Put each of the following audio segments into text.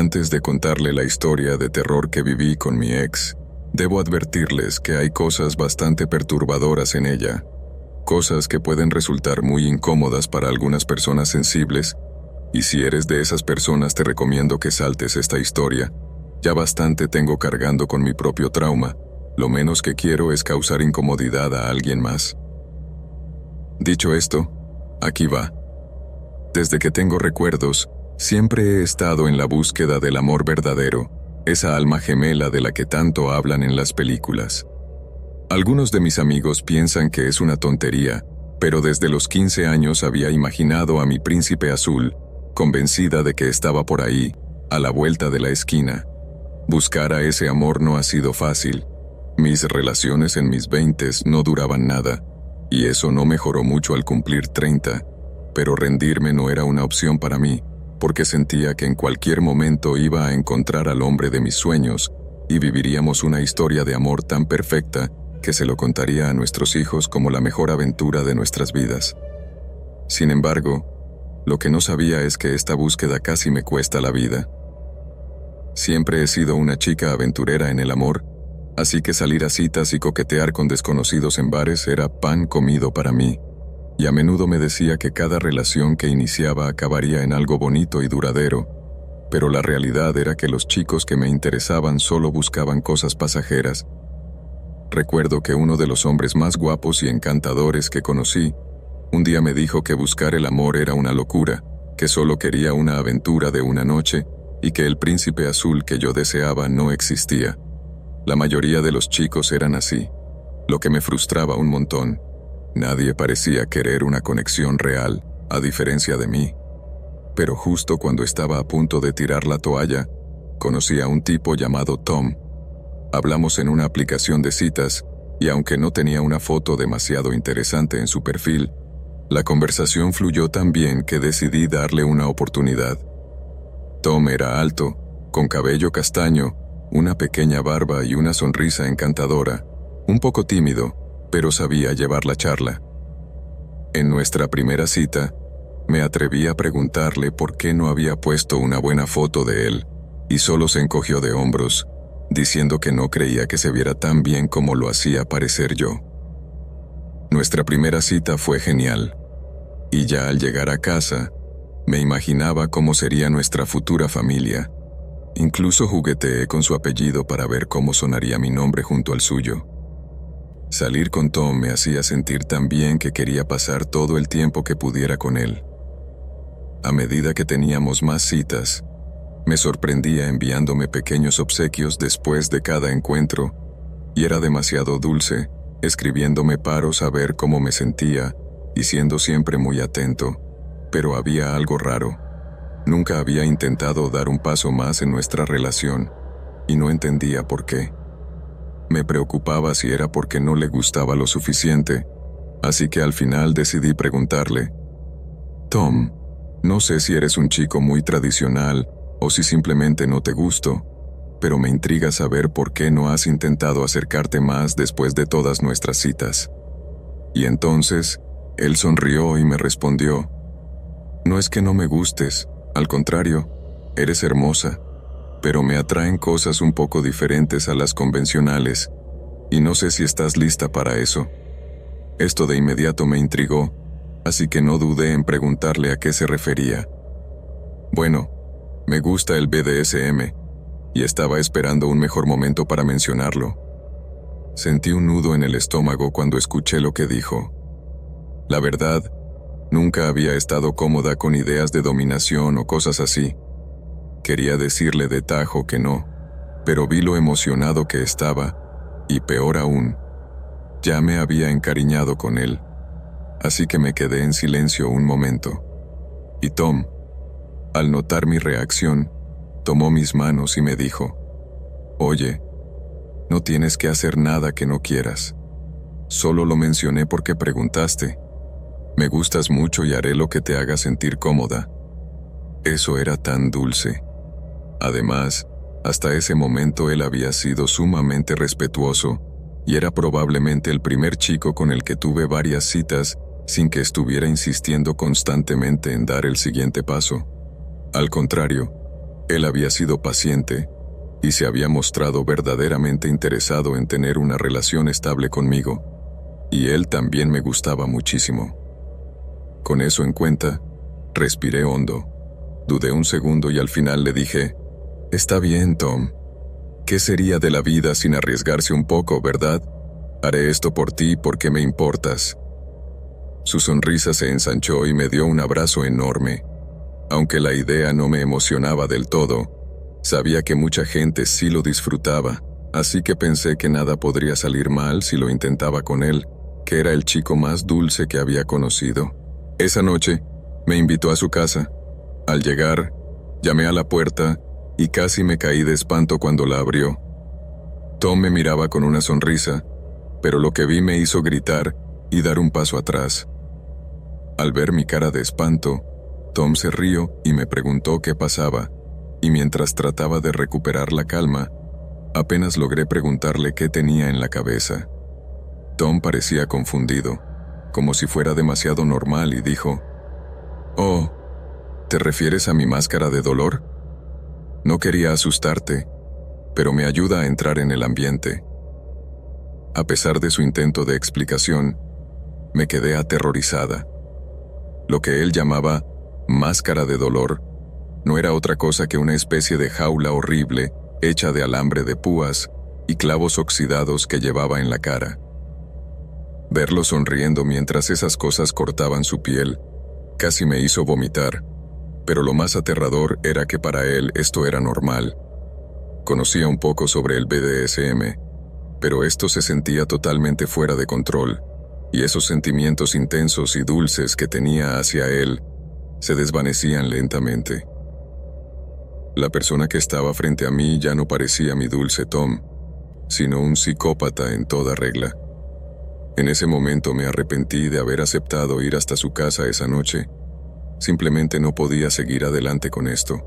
Antes de contarle la historia de terror que viví con mi ex, debo advertirles que hay cosas bastante perturbadoras en ella, cosas que pueden resultar muy incómodas para algunas personas sensibles, y si eres de esas personas te recomiendo que saltes esta historia. Ya bastante tengo cargando con mi propio trauma, lo menos que quiero es causar incomodidad a alguien más. Dicho esto, aquí va. Desde que tengo recuerdos, siempre he estado en la búsqueda del amor verdadero, esa alma gemela de la que tanto hablan en las películas. Algunos de mis amigos piensan que es una tontería, pero desde los 15 años había imaginado a mi príncipe azul, convencida de que estaba por ahí, a la vuelta de la esquina. Buscar a ese amor no ha sido fácil. Mis relaciones en mis 20s no duraban nada, y eso no mejoró mucho al cumplir 30, pero rendirme no era una opción para mí, porque sentía que en cualquier momento iba a encontrar al hombre de mis sueños, y viviríamos una historia de amor tan perfecta que se lo contaría a nuestros hijos como la mejor aventura de nuestras vidas. Sin embargo, lo que no sabía es que esta búsqueda casi me cuesta la vida. Siempre he sido una chica aventurera en el amor, así que salir a citas y coquetear con desconocidos en bares era pan comido para mí, y a menudo me decía que cada relación que iniciaba acabaría en algo bonito y duradero, pero la realidad era que los chicos que me interesaban solo buscaban cosas pasajeras. Recuerdo que uno de los hombres más guapos y encantadores que conocí, un día me dijo que buscar el amor era una locura, que solo quería una aventura de una noche, y que el príncipe azul que yo deseaba no existía. La mayoría de los chicos eran así, lo que me frustraba un montón. Nadie parecía querer una conexión real, a diferencia de mí. Pero justo cuando estaba a punto de tirar la toalla, conocí a un tipo llamado Tom. Hablamos en una aplicación de citas, y aunque no tenía una foto demasiado interesante en su perfil, la conversación fluyó tan bien que decidí darle una oportunidad. Tom era alto, con cabello castaño, una pequeña barba y una sonrisa encantadora, un poco tímido, pero sabía llevar la charla. En nuestra primera cita, me atreví a preguntarle por qué no había puesto una buena foto de él, y solo se encogió de hombros, diciendo que no creía que se viera tan bien como lo hacía parecer yo. Nuestra primera cita fue genial, y ya al llegar a casa, me imaginaba cómo sería nuestra futura familia. Incluso jugueteé con su apellido para ver cómo sonaría mi nombre junto al suyo. Salir con Tom me hacía sentir tan bien que quería pasar todo el tiempo que pudiera con él. A medida que teníamos más citas, me sorprendía enviándome pequeños obsequios después de cada encuentro, y era demasiado dulce, escribiéndome para saber cómo me sentía y siendo siempre muy atento. Pero había algo raro. Nunca había intentado dar un paso más en nuestra relación, y no entendía por qué. Me preocupaba si era porque no le gustaba lo suficiente, así que al final decidí preguntarle: Tom, no sé si eres un chico muy tradicional o si simplemente no te gusto, pero me intriga saber por qué no has intentado acercarte más después de todas nuestras citas. Y entonces, él sonrió y me respondió: no es que no me gustes, al contrario, eres hermosa, pero me atraen cosas un poco diferentes a las convencionales, y no sé si estás lista para eso. Esto de inmediato me intrigó, así que no dudé en preguntarle a qué se refería. Bueno, me gusta el BDSM, y estaba esperando un mejor momento para mencionarlo. Sentí un nudo en el estómago cuando escuché lo que dijo. La verdad, nunca había estado cómoda con ideas de dominación o cosas así. Quería decirle de tajo que no, pero vi lo emocionado que estaba, y peor aún, ya me había encariñado con él, así que me quedé en silencio un momento. Y Tom, al notar mi reacción, tomó mis manos y me dijo: oye, no tienes que hacer nada que no quieras. Solo lo mencioné porque preguntaste. Me gustas mucho y haré lo que te haga sentir cómoda. Eso era tan dulce. Además, hasta ese momento él había sido sumamente respetuoso, y era probablemente el primer chico con el que tuve varias citas sin que estuviera insistiendo constantemente en dar el siguiente paso. Al contrario, Él había sido paciente y se había mostrado verdaderamente interesado en tener una relación estable conmigo, y él también me gustaba muchísimo. Con eso en cuenta, respiré hondo, dudé un segundo y al final le dije: «Está bien, Tom. ¿Qué sería de la vida sin arriesgarse un poco, verdad? Haré esto por ti porque me importas». Su sonrisa se ensanchó y me dio un abrazo enorme. Aunque la idea no me emocionaba del todo, sabía que mucha gente sí lo disfrutaba, así que pensé que nada podría salir mal si lo intentaba con él, que era el chico más dulce que había conocido. Esa noche, me invitó a su casa. Al llegar, llamé a la puerta y casi me caí de espanto cuando la abrió. Tom me miraba con una sonrisa, pero lo que vi me hizo gritar y dar un paso atrás. Al ver mi cara de espanto, Tom se rió y me preguntó qué pasaba, y mientras trataba de recuperar la calma, apenas logré preguntarle qué tenía en la cabeza. Tom parecía confundido, como si fuera demasiado normal, y dijo: «Oh, ¿te refieres a mi máscara de dolor? No quería asustarte, pero me ayuda a entrar en el ambiente». A pesar de su intento de explicación, me quedé aterrorizada. Lo que él llamaba máscara de dolor no era otra cosa que una especie de jaula horrible hecha de alambre de púas y clavos oxidados que llevaba en la cara. Verlo sonriendo mientras esas cosas cortaban su piel casi me hizo vomitar, pero lo más aterrador era que para él esto era normal. Conocía un poco sobre el BDSM, pero esto se sentía totalmente fuera de control, y esos sentimientos intensos y dulces que tenía hacia él se desvanecían lentamente. La persona que estaba frente a mí ya no parecía mi dulce Tom, sino un psicópata en toda regla. En ese momento me arrepentí de haber aceptado ir hasta su casa esa noche. Simplemente no podía seguir adelante con esto.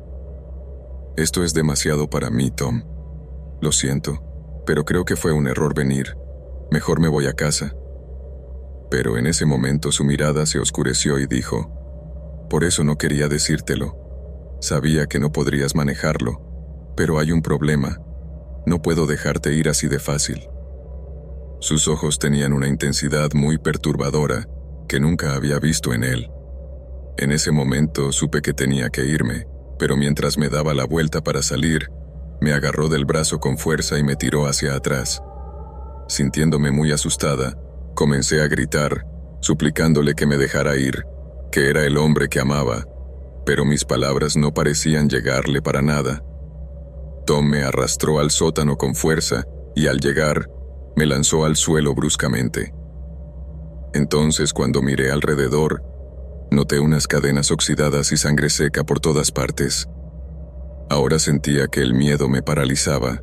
«Esto es demasiado para mí, Tom. Lo siento, pero creo que fue un error venir. Mejor me voy a casa». Pero en ese momento su mirada se oscureció y dijo: «Por eso no quería decírtelo. Sabía que no podrías manejarlo, pero hay un problema. No puedo dejarte ir así de fácil». Sus ojos tenían una intensidad muy perturbadora que nunca había visto en él. En ese momento supe que tenía que irme, pero mientras me daba la vuelta para salir, me agarró del brazo con fuerza y me tiró hacia atrás. Sintiéndome muy asustada, comencé a gritar, suplicándole que me dejara ir, que era el hombre que amaba, pero mis palabras no parecían llegarle para nada. Tom me arrastró al sótano con fuerza y al llegar, me lanzó al suelo bruscamente. Entonces, cuando miré alrededor, noté unas cadenas oxidadas y sangre seca por todas partes. Ahora sentía que el miedo me paralizaba.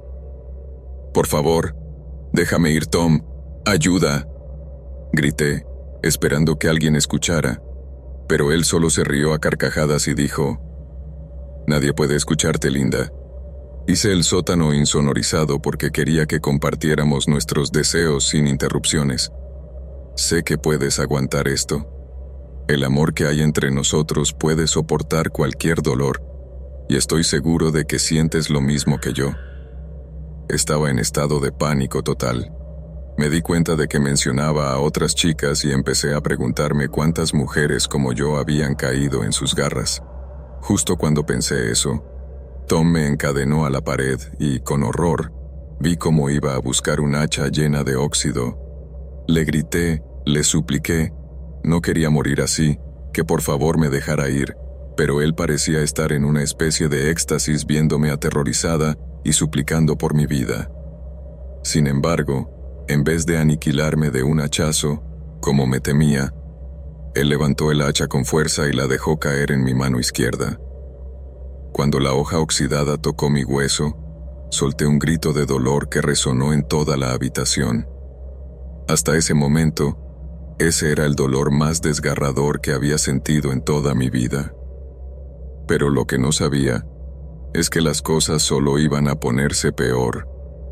«Por favor, déjame ir, Tom. ¡Ayuda!», grité, esperando que alguien escuchara, pero él solo se rió a carcajadas y dijo: «Nadie puede escucharte, linda. Hice el sótano insonorizado porque quería que compartiéramos nuestros deseos sin interrupciones. Sé que puedes aguantar esto. El amor que hay entre nosotros puede soportar cualquier dolor, y estoy seguro de que sientes lo mismo que yo». Estaba en estado de pánico total. Me di cuenta de que mencionaba a otras chicas y empecé a preguntarme cuántas mujeres como yo habían caído en sus garras. Justo cuando pensé eso, Tom me encadenó a la pared y, con horror, vi cómo iba a buscar un hacha llena de óxido. Le grité, le supliqué, no quería morir así, que por favor me dejara ir, pero él parecía estar en una especie de éxtasis viéndome aterrorizada y suplicando por mi vida. Sin embargo, en vez de aniquilarme de un hachazo, como me temía, él levantó el hacha con fuerza y la dejó caer en mi mano izquierda. Cuando la hoja oxidada tocó mi hueso, solté un grito de dolor que resonó en toda la habitación. Hasta ese momento, ese era el dolor más desgarrador que había sentido en toda mi vida. Pero lo que no sabía es que las cosas solo iban a ponerse peor.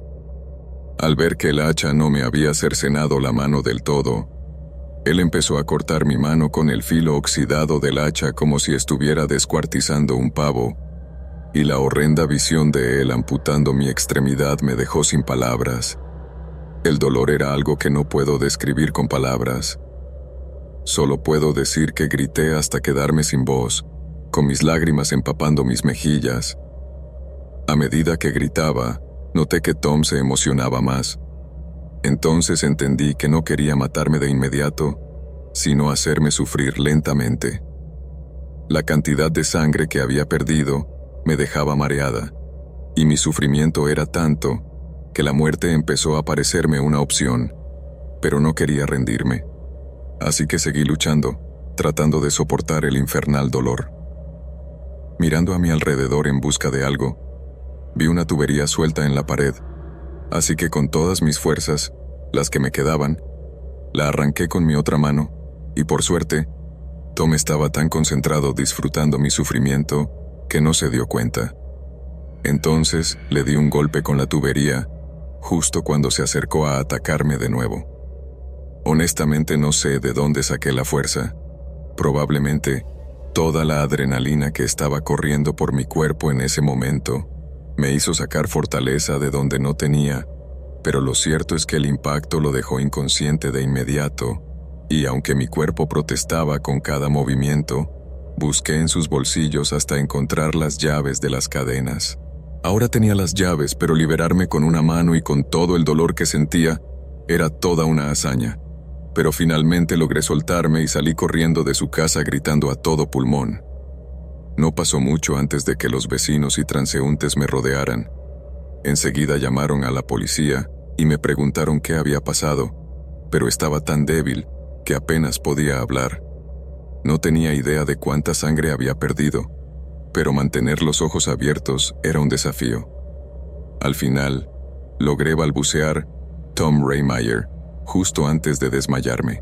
Al ver que el hacha no me había cercenado la mano del todo, él empezó a cortar mi mano con el filo oxidado del hacha como si estuviera descuartizando un pavo, y la horrenda visión de él amputando mi extremidad me dejó sin palabras. El dolor era algo que no puedo describir con palabras. Solo puedo decir que grité hasta quedarme sin voz, con mis lágrimas empapando mis mejillas. A medida que gritaba, noté que Tom se emocionaba más. Entonces entendí que no quería matarme de inmediato, sino hacerme sufrir lentamente. La cantidad de sangre que había perdido me dejaba mareada, y mi sufrimiento era tanto que la muerte empezó a parecerme una opción, pero no quería rendirme. Así que seguí luchando, tratando de soportar el infernal dolor. Mirando a mi alrededor en busca de algo, vi una tubería suelta en la pared, así que con todas mis fuerzas, las que me quedaban, la arranqué con mi otra mano, y por suerte, Tom estaba tan concentrado disfrutando mi sufrimiento que no se dio cuenta. Entonces le di un golpe con la tubería, justo cuando se acercó a atacarme de nuevo. Honestamente no sé de dónde saqué la fuerza. Probablemente toda la adrenalina que estaba corriendo por mi cuerpo en ese momento me hizo sacar fortaleza de donde no tenía, pero lo cierto es que el impacto lo dejó inconsciente de inmediato, y aunque mi cuerpo protestaba con cada movimiento, busqué en sus bolsillos hasta encontrar las llaves de las cadenas. Ahora tenía las llaves, pero liberarme con una mano y con todo el dolor que sentía era toda una hazaña. Pero finalmente logré soltarme y salí corriendo de su casa gritando a todo pulmón. No pasó mucho antes de que los vecinos y transeúntes me rodearan. Enseguida llamaron a la policía y me preguntaron qué había pasado, pero estaba tan débil que apenas podía hablar. No tenía idea de cuánta sangre había perdido, pero mantener los ojos abiertos era un desafío. Al final, logré balbucear Tom Raymeyer justo antes de desmayarme.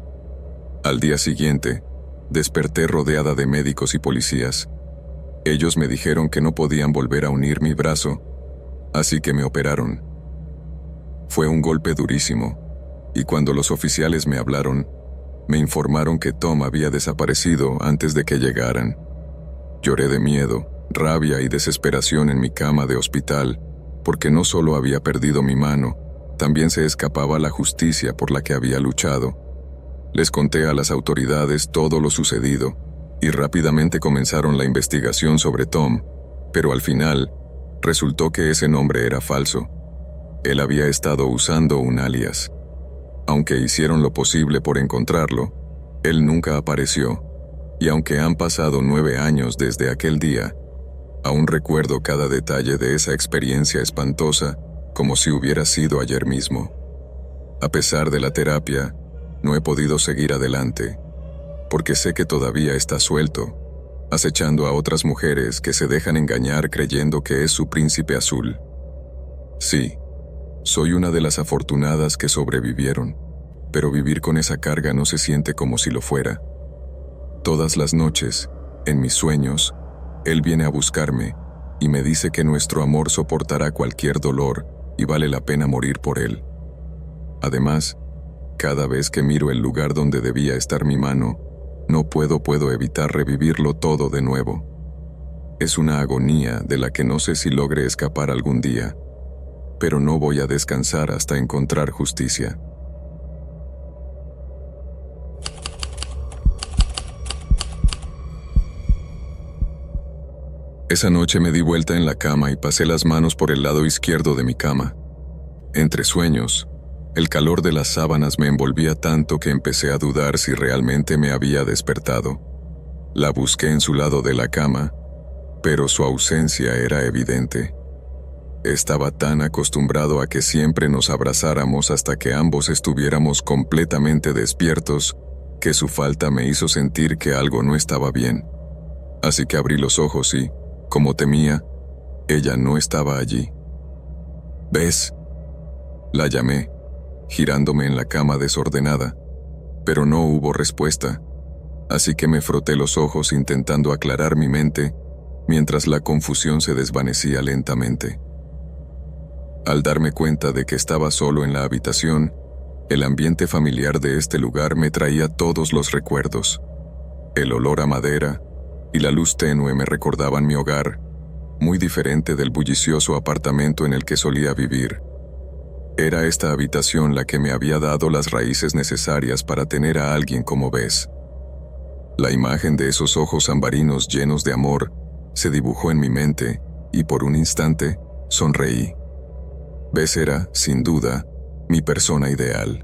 Al día siguiente, desperté rodeada de médicos y policías. Ellos me dijeron que no podían volver a unir mi brazo, así que me operaron. Fue un golpe durísimo, y cuando los oficiales me hablaron, me informaron que Tom había desaparecido antes de que llegaran. Lloré de miedo, rabia y desesperación en mi cama de hospital, porque no solo había perdido mi mano, también se escapaba la justicia por la que había luchado. Les conté a las autoridades todo lo sucedido, y rápidamente comenzaron la investigación sobre Tom, pero al final, resultó que ese nombre era falso. Él había estado usando un alias. Aunque hicieron lo posible por encontrarlo, él nunca apareció, y aunque han pasado 9 años desde aquel día, aún recuerdo cada detalle de esa experiencia espantosa como si hubiera sido ayer mismo. A pesar de la terapia, no he podido seguir adelante, porque sé que todavía está suelto, acechando a otras mujeres que se dejan engañar creyendo que es su príncipe azul. Sí, soy una de las afortunadas que sobrevivieron, pero vivir con esa carga no se siente como si lo fuera. Todas las noches, en mis sueños, él viene a buscarme y me dice que nuestro amor soportará cualquier dolor y vale la pena morir por él. Además, cada vez que miro el lugar donde debía estar mi mano, no puedo evitar revivirlo todo de nuevo. Es una agonía de la que no sé si logre escapar algún día, pero no voy a descansar hasta encontrar justicia. Esa noche me di vuelta en la cama y pasé las manos por el lado izquierdo de mi cama. Entre sueños, el calor de las sábanas me envolvía tanto que empecé a dudar si realmente me había despertado. La busqué en su lado de la cama, pero su ausencia era evidente. Estaba tan acostumbrado a que siempre nos abrazáramos hasta que ambos estuviéramos completamente despiertos, que su falta me hizo sentir que algo no estaba bien. Así que abrí los ojos y, como temía, ella no estaba allí. ¿Ves? La llamé, girándome en la cama desordenada, pero no hubo respuesta, así que me froté los ojos intentando aclarar mi mente, mientras la confusión se desvanecía lentamente. Al darme cuenta de que estaba solo en la habitación, el ambiente familiar de este lugar me traía todos los recuerdos. El olor a madera y la luz tenue me recordaban mi hogar, muy diferente del bullicioso apartamento en el que solía vivir. Era esta habitación la que me había dado las raíces necesarias para tener a alguien como Bess. La imagen de esos ojos ambarinos llenos de amor se dibujó en mi mente y por un instante sonreí. Bess era, sin duda, mi persona ideal.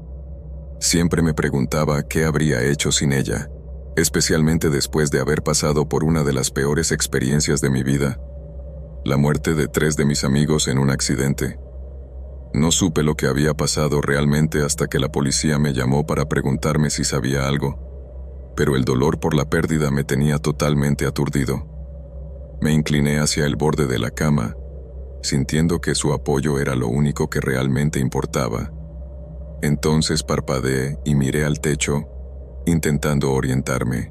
Siempre me preguntaba qué habría hecho sin ella, especialmente después de haber pasado por una de las peores experiencias de mi vida, la muerte de 3 de mis amigos en un accidente. No supe lo que había pasado realmente hasta que la policía me llamó para preguntarme si sabía algo, pero el dolor por la pérdida me tenía totalmente aturdido. Me incliné hacia el borde de la cama, sintiendo que su apoyo era lo único que realmente importaba. Entonces parpadeé y miré al techo, intentando orientarme.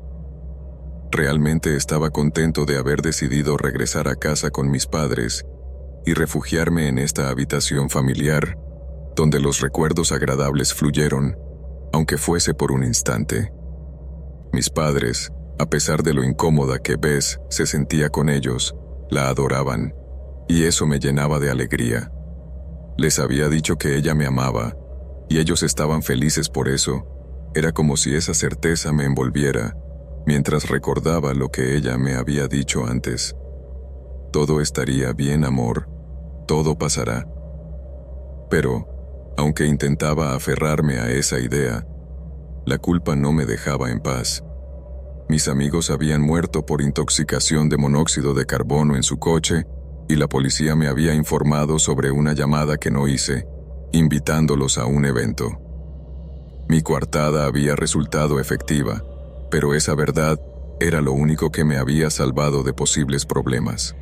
Realmente estaba contento de haber decidido regresar a casa con mis padres y refugiarme en esta habitación familiar, donde los recuerdos agradables fluyeron, aunque fuese por un instante. Mis padres, a pesar de lo incómoda que Bess se sentía con ellos, la adoraban, y eso me llenaba de alegría. Les había dicho que ella me amaba, y ellos estaban felices por eso. Era como si esa certeza me envolviera, mientras recordaba lo que ella me había dicho antes. Todo estaría bien, amor, todo pasará. Pero, aunque intentaba aferrarme a esa idea, la culpa no me dejaba en paz. Mis amigos habían muerto por intoxicación de monóxido de carbono en su coche, y la policía me había informado sobre una llamada que no hice, invitándolos a un evento. Mi coartada había resultado efectiva, pero esa verdad era lo único que me había salvado de posibles problemas.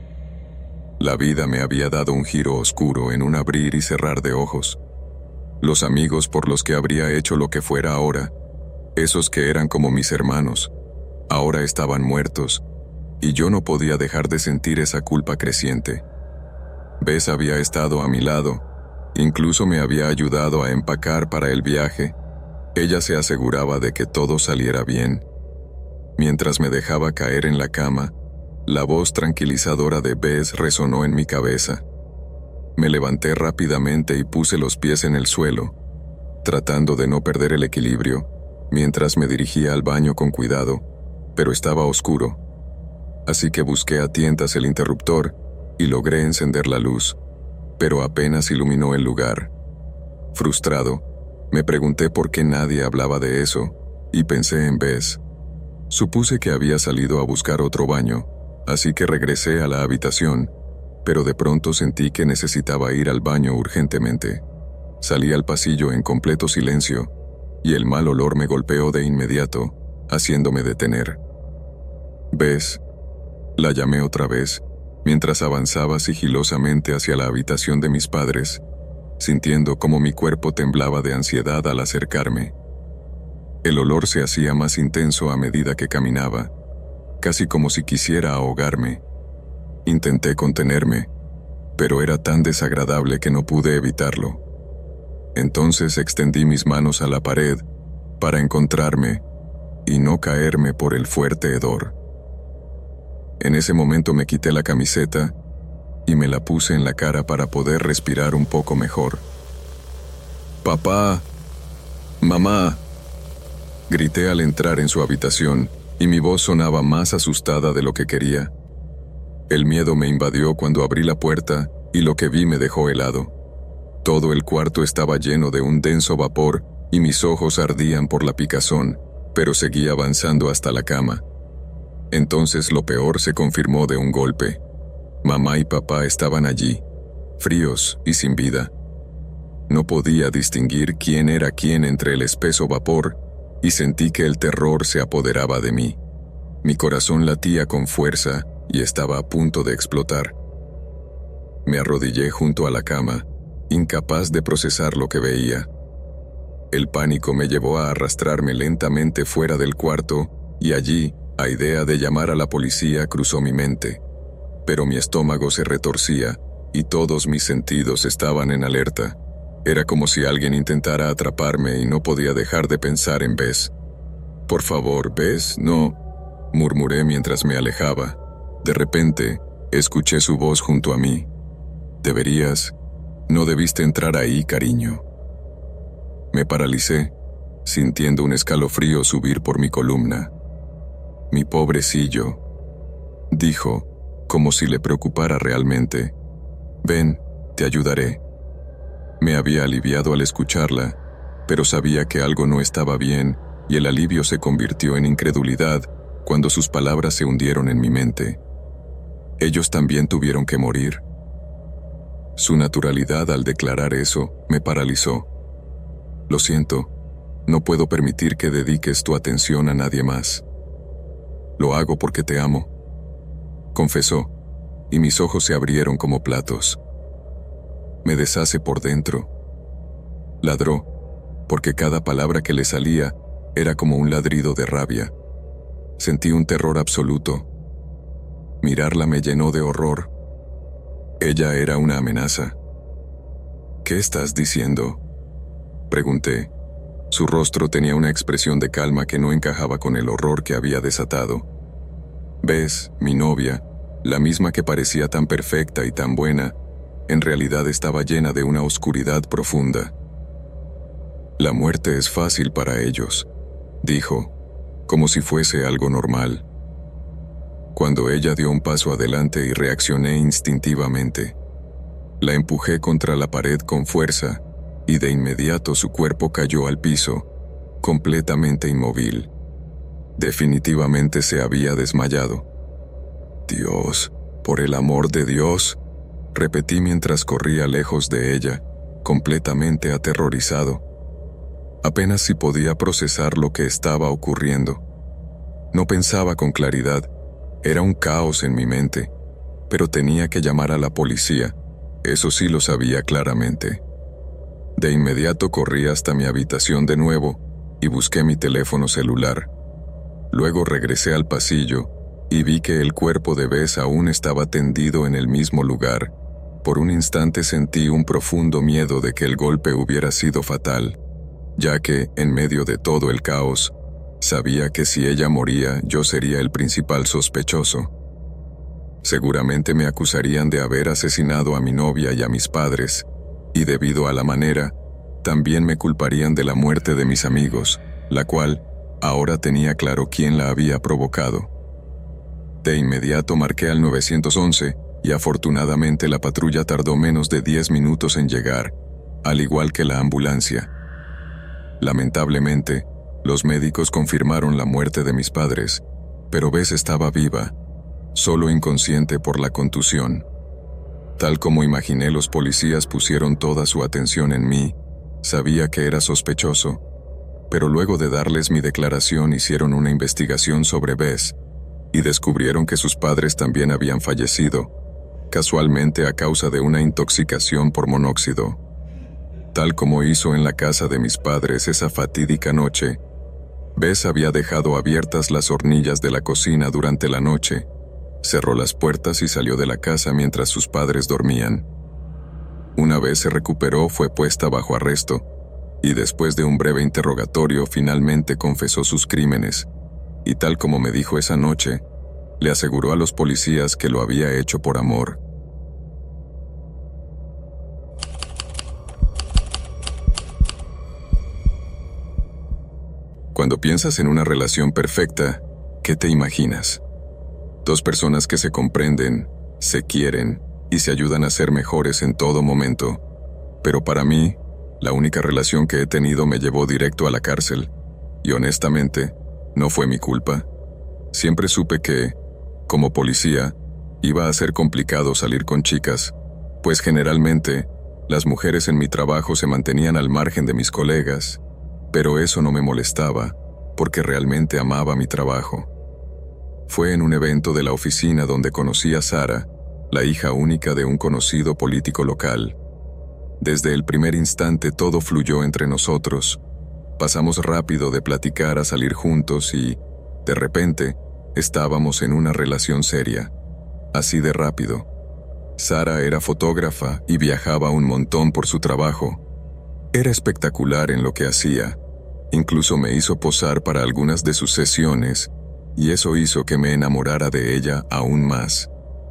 La vida me había dado un giro oscuro en un abrir y cerrar de ojos. Los amigos por los que habría hecho lo que fuera ahora, esos que eran como mis hermanos, ahora estaban muertos, y yo no podía dejar de sentir esa culpa creciente. Bess había estado a mi lado, incluso me había ayudado a empacar para el viaje. Ella se aseguraba de que todo saliera bien. Mientras me dejaba caer en la cama, la voz tranquilizadora de Bess resonó en mi cabeza. Me levanté rápidamente y puse los pies en el suelo, tratando de no perder el equilibrio, mientras me dirigía al baño con cuidado, pero estaba oscuro. Así que busqué a tientas el interruptor y logré encender la luz, pero apenas iluminó el lugar. Frustrado, me pregunté por qué nadie hablaba de eso, y pensé en Bess. Supuse que había salido a buscar otro baño, así que regresé a la habitación, pero de pronto sentí que necesitaba ir al baño urgentemente. Salí al pasillo en completo silencio, y el mal olor me golpeó de inmediato, haciéndome detener. Bess, la llamé otra vez, mientras avanzaba sigilosamente hacia la habitación de mis padres, sintiendo cómo mi cuerpo temblaba de ansiedad al acercarme. El olor se hacía más intenso a medida que caminaba, casi como si quisiera ahogarme. Intenté contenerme, pero era tan desagradable que no pude evitarlo. Entonces extendí mis manos a la pared para encontrarme y no caerme por el fuerte hedor. En ese momento me quité la camiseta y me la puse en la cara para poder respirar un poco mejor. «Papá, mamá», grité al entrar en su habitación, y mi voz sonaba más asustada de lo que quería. El miedo me invadió cuando abrí la puerta y lo que vi me dejó helado. Todo el cuarto estaba lleno de un denso vapor y mis ojos ardían por la picazón, pero seguí avanzando hasta la cama. Entonces lo peor se confirmó de un golpe. Mamá y papá estaban allí, fríos y sin vida. No podía distinguir quién era quién entre el espeso vapor, y sentí que el terror se apoderaba de mí. Mi corazón latía con fuerza y estaba a punto de explotar. Me arrodillé junto a la cama, incapaz de procesar lo que veía. El pánico me llevó a arrastrarme lentamente fuera del cuarto, y allí, la idea de llamar a la policía cruzó mi mente. Pero mi estómago se retorcía, y todos mis sentidos estaban en alerta. Era como si alguien intentara atraparme y no podía dejar de pensar en Bess. «Por favor, Bess, no», murmuré mientras me alejaba. De repente, Escuché su voz junto a mí. No debiste entrar ahí, cariño. Me paralicé, sintiendo un escalofrío subir por mi columna. Mi pobrecillo, dijo, como si le preocupara realmente. Ven, te ayudaré. Me había aliviado al escucharla, pero sabía que algo no estaba bien y el alivio se convirtió en incredulidad cuando sus palabras se hundieron en mi mente. ¿Ellos también tuvieron que morir? Su naturalidad al declarar eso me paralizó. Lo siento, no puedo permitir que dediques tu atención a nadie más. Lo hago porque te amo, confesó, y mis ojos se abrieron como platos. Me deshace por dentro. Ladró, porque cada palabra que le salía era como un ladrido de rabia. Sentí un terror absoluto. Mirarla me llenó de horror. Ella era una amenaza. ¿Qué estás diciendo?, pregunté. Su rostro tenía una expresión de calma que no encajaba con el horror que había desatado. ¿Ves, mi novia, la misma que parecía tan perfecta y tan buena, en realidad estaba llena de una oscuridad profunda? La muerte es fácil para ellos, dijo, como si fuese algo normal. Cuando ella dio un paso adelante y reaccioné instintivamente. La empujé contra la pared con fuerza y de inmediato su cuerpo cayó al piso, completamente inmóvil. Definitivamente se había desmayado. Dios, por el amor de Dios, repetí mientras corría lejos de ella, completamente aterrorizado. Apenas si podía procesar lo que estaba ocurriendo. No pensaba con claridad, era un caos en mi mente, pero tenía que llamar a la policía, eso sí lo sabía claramente. De inmediato corrí hasta mi habitación de nuevo y busqué mi teléfono celular. Luego regresé al pasillo y vi que el cuerpo de Bess aún estaba tendido en el mismo lugar. Por un instante sentí un profundo miedo de que el golpe hubiera sido fatal, ya que, en medio de todo el caos, sabía que si ella moría yo sería el principal sospechoso. Seguramente me acusarían de haber asesinado a mi novia y a mis padres, y debido a la manera, también me culparían de la muerte de mis amigos, la cual ahora tenía claro quién la había provocado. De inmediato marqué al 911 y afortunadamente la patrulla tardó menos de 10 minutos en llegar, al igual que la ambulancia. Lamentablemente, los médicos confirmaron la muerte de mis padres, pero Bess estaba viva, solo inconsciente por la contusión. Tal como imaginé, los policías pusieron toda su atención en mí. Sabía que era sospechoso, pero luego de darles mi declaración hicieron una investigación sobre Bess y descubrieron que sus padres también habían fallecido, casualmente a causa de una intoxicación por monóxido. Tal como hizo en la casa de mis padres esa fatídica noche, Bess había dejado abiertas las hornillas de la cocina durante la noche, cerró las puertas y salió de la casa mientras sus padres dormían. Una vez se recuperó, fue puesta bajo arresto, y después de un breve interrogatorio finalmente confesó sus crímenes, y tal como me dijo esa noche, le aseguró a los policías que lo había hecho por amor. Cuando piensas en una relación perfecta, ¿qué te imaginas? Dos personas que se comprenden, se quieren y se ayudan a ser mejores en todo momento. Pero para mí, la única relación que he tenido me llevó directo a la cárcel, y honestamente, no fue mi culpa. Siempre supe que, como policía, iba a ser complicado salir con chicas, pues generalmente, las mujeres en mi trabajo se mantenían al margen de mis colegas, pero eso no me molestaba, porque realmente amaba mi trabajo. Fue en un evento de la oficina donde conocí a Sara, la hija única de un conocido político local. Desde el primer instante todo fluyó entre nosotros. Pasamos rápido de platicar a salir juntos y, de repente, estábamos en una relación seria. Así de rápido. Sara era fotógrafa y viajaba un montón por su trabajo. Era espectacular en lo que hacía. Incluso me hizo posar para algunas de sus sesiones, y eso hizo que me enamorara de ella aún más.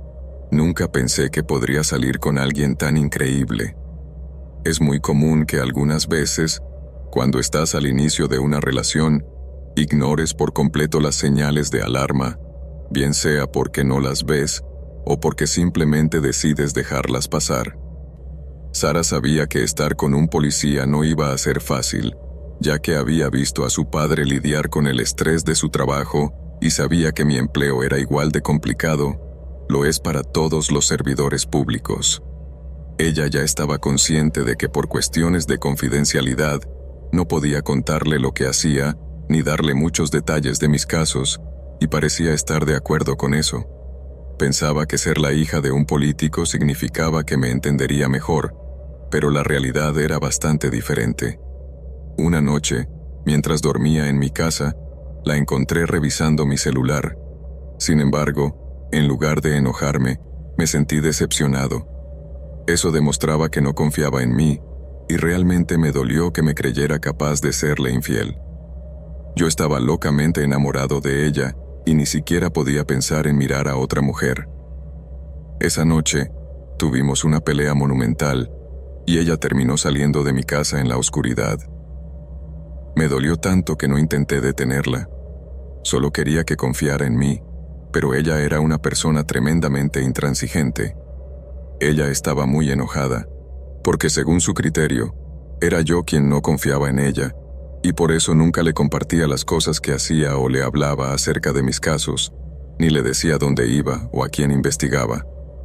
Nunca pensé que podría salir con alguien tan increíble. Es muy común que algunas veces, cuando estás al inicio de una relación, ignores por completo las señales de alarma, bien sea porque no las ves o porque simplemente decides dejarlas pasar. Sara sabía que estar con un policía no iba a ser fácil, ya que había visto a su padre lidiar con el estrés de su trabajo y sabía que mi empleo era igual de complicado, lo es para todos los servidores públicos. Ella ya estaba consciente de que por cuestiones de confidencialidad no podía contarle lo que hacía ni darle muchos detalles de mis casos, y parecía estar de acuerdo con eso. Pensaba que ser la hija de un político significaba que me entendería mejor, pero la realidad era bastante diferente. Una noche, mientras dormía en mi casa, la encontré revisando mi celular. Sin embargo, en lugar de enojarme, me sentí decepcionado. Eso demostraba que no confiaba en mí, y realmente me dolió que me creyera capaz de serle infiel. Yo estaba locamente enamorado de ella, y ni siquiera podía pensar en mirar a otra mujer. Esa noche, tuvimos una pelea monumental, y ella terminó saliendo de mi casa en la oscuridad. Me dolió tanto que no intenté detenerla. Solo quería que confiara en mí, pero ella era una persona tremendamente intransigente. Ella estaba muy enojada, porque según su criterio, era yo quien no confiaba en ella, y por eso nunca le compartía las cosas que hacía o le hablaba acerca de mis casos, ni le decía dónde iba o a quién investigaba.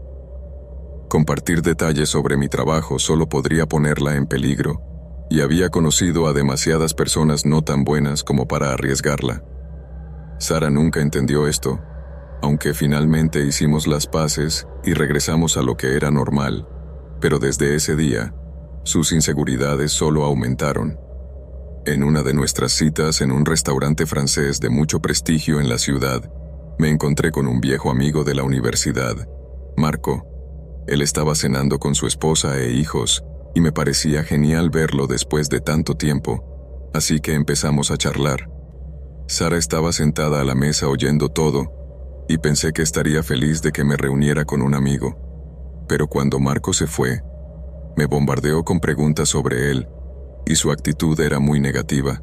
Compartir detalles sobre mi trabajo solo podría ponerla en peligro, y había conocido a demasiadas personas no tan buenas como para arriesgarla. Sara nunca entendió esto, aunque finalmente hicimos las paces y regresamos a lo que era normal, pero desde ese día, sus inseguridades solo aumentaron. En una de nuestras citas en un restaurante francés de mucho prestigio en la ciudad, me encontré con un viejo amigo de la universidad, Marco. Él estaba cenando con su esposa e hijos, y me parecía genial verlo después de tanto tiempo, así que empezamos a charlar. Sara estaba sentada a la mesa oyendo todo, y pensé que estaría feliz de que me reuniera con un amigo. Pero cuando Marco se fue, me bombardeó con preguntas sobre él, y su actitud era muy negativa.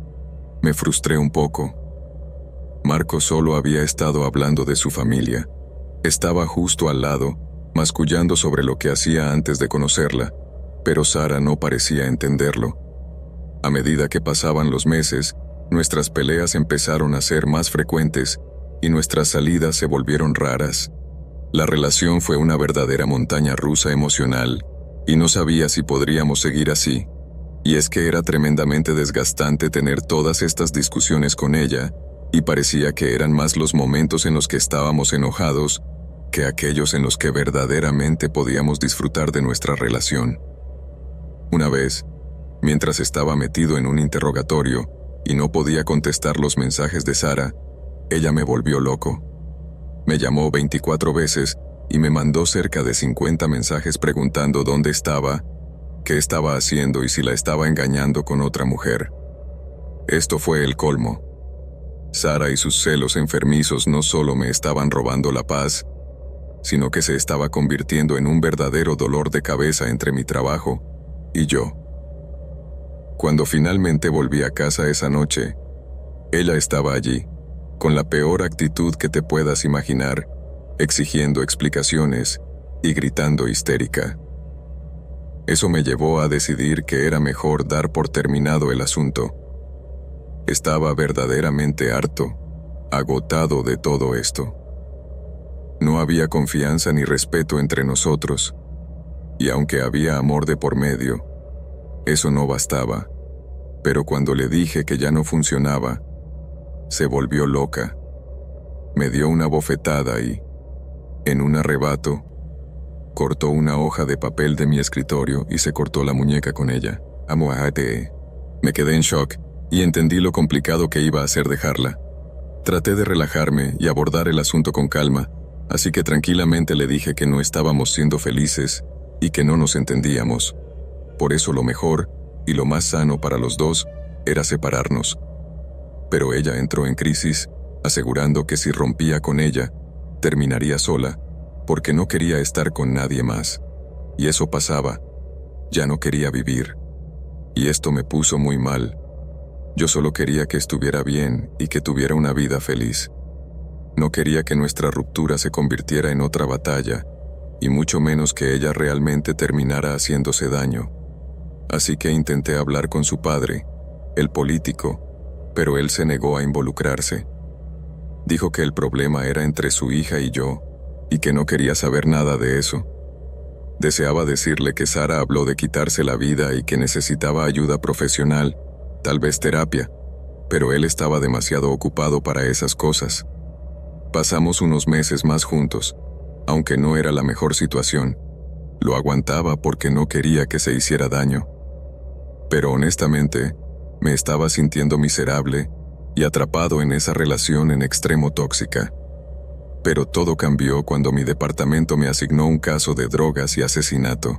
Me frustré un poco. Marco solo había estado hablando de su familia. Estaba justo al lado, mascullando sobre lo que hacía antes de conocerla, pero Sara no parecía entenderlo. A medida que pasaban los meses, nuestras peleas empezaron a ser más frecuentes y nuestras salidas se volvieron raras. La relación fue una verdadera montaña rusa emocional, y no sabía si podríamos seguir así. Y es que era tremendamente desgastante tener todas estas discusiones con ella, y parecía que eran más los momentos en los que estábamos enojados que aquellos en los que verdaderamente podíamos disfrutar de nuestra relación. Una vez, mientras estaba metido en un interrogatorio y no podía contestar los mensajes de Sara, ella me volvió loco. Me llamó 24 veces y me mandó cerca de 50 mensajes preguntando dónde estaba, qué estaba haciendo y si la estaba engañando con otra mujer. Esto fue el colmo. Sara y sus celos enfermizos no solo me estaban robando la paz, sino que se estaba convirtiendo en un verdadero dolor de cabeza entre mi trabajo y yo. Cuando finalmente volví a casa esa noche, ella estaba allí, con la peor actitud que te puedas imaginar, exigiendo explicaciones y gritando histérica. Eso me llevó a decidir que era mejor dar por terminado el asunto. Estaba verdaderamente harto, agotado de todo esto. No había confianza ni respeto entre nosotros, y aunque había amor de por medio, eso no bastaba. Pero cuando le dije que ya no funcionaba, se volvió loca. Me dio una bofetada y, en un arrebato, cortó una hoja de papel de mi escritorio y se cortó la muñeca con ella. Amuahate. Me quedé en shock y entendí lo complicado que iba a ser dejarla. Traté de relajarme y abordar el asunto con calma, así que tranquilamente le dije que no estábamos siendo felices y que no nos entendíamos. Por eso lo mejor y lo más sano para los dos era separarnos. Pero ella entró en crisis, asegurando que si rompía con ella, terminaría sola, porque no quería estar con nadie más. Y eso pasaba. Ya no quería vivir. Y esto me puso muy mal. Yo solo quería que estuviera bien y que tuviera una vida feliz. No quería que nuestra ruptura se convirtiera en otra batalla, y mucho menos que ella realmente terminara haciéndose daño. Así que intenté hablar con su padre, el político, pero él se negó a involucrarse. Dijo que el problema era entre su hija y yo, y que no quería saber nada de eso. Deseaba decirle que Sara habló de quitarse la vida y que necesitaba ayuda profesional, tal vez terapia, pero él estaba demasiado ocupado para esas cosas. Pasamos unos meses más juntos, aunque no era la mejor situación. Lo aguantaba porque no quería que se hiciera daño. Pero honestamente, me estaba sintiendo miserable y atrapado en esa relación en extremo tóxica. Pero todo cambió cuando mi departamento me asignó un caso de drogas y asesinato.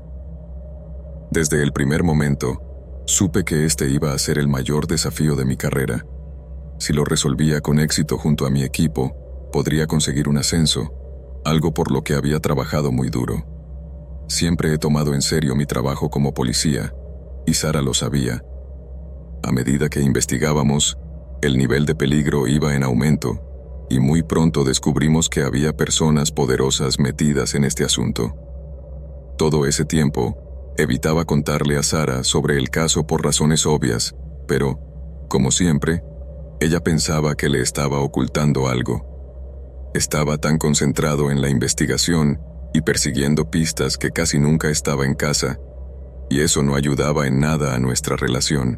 Desde el primer momento, supe que este iba a ser el mayor desafío de mi carrera. Si lo resolvía con éxito junto a mi equipo, podría conseguir un ascenso, algo por lo que había trabajado muy duro. Siempre he tomado en serio mi trabajo como policía, y Sara lo sabía. A medida que investigábamos, el nivel de peligro iba en aumento, y muy pronto descubrimos que había personas poderosas metidas en este asunto. Todo ese tiempo, evitaba contarle a Sara sobre el caso por razones obvias, pero, como siempre, ella pensaba que le estaba ocultando algo. Estaba tan concentrado en la investigación y persiguiendo pistas que casi nunca estaba en casa, y eso no ayudaba en nada a nuestra relación.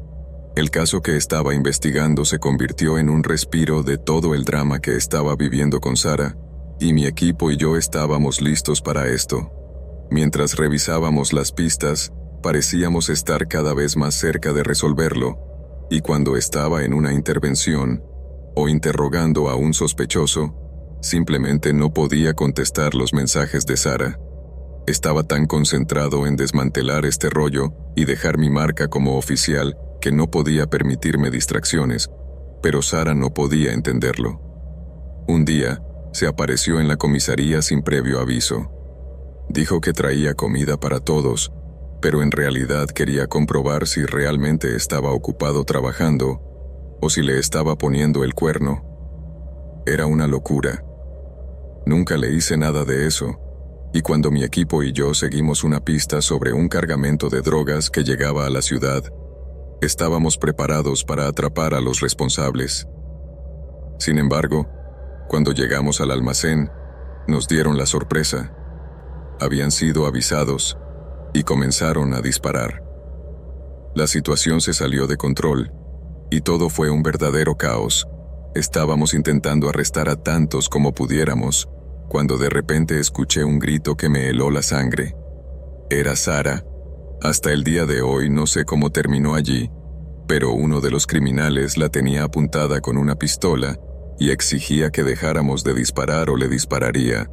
El caso que estaba investigando se convirtió en un respiro de todo el drama que estaba viviendo con Sara, y mi equipo y yo estábamos listos para esto. Mientras revisábamos las pistas, parecíamos estar cada vez más cerca de resolverlo, y cuando estaba en una intervención, o interrogando a un sospechoso, simplemente no podía contestar los mensajes de Sara. Estaba tan concentrado en desmantelar este rollo y dejar mi marca como oficial que no podía permitirme distracciones, pero Sara no podía entenderlo. Un día, se apareció en la comisaría sin previo aviso. Dijo que traía comida para todos, pero en realidad quería comprobar si realmente estaba ocupado trabajando o si le estaba poniendo el cuerno. Era una locura. Nunca le hice nada de eso, y cuando mi equipo y yo seguimos una pista sobre un cargamento de drogas que llegaba a la ciudad, estábamos preparados para atrapar a los responsables. Sin embargo, cuando llegamos al almacén, nos dieron la sorpresa. Habían sido avisados y comenzaron a disparar. La situación se salió de control y todo fue un verdadero caos. Estábamos intentando arrestar a tantos como pudiéramos, cuando de repente escuché un grito que me heló la sangre. Era Sara. Hasta el día de hoy no sé cómo terminó allí, pero uno de los criminales la tenía apuntada con una pistola y exigía que dejáramos de disparar o le dispararía.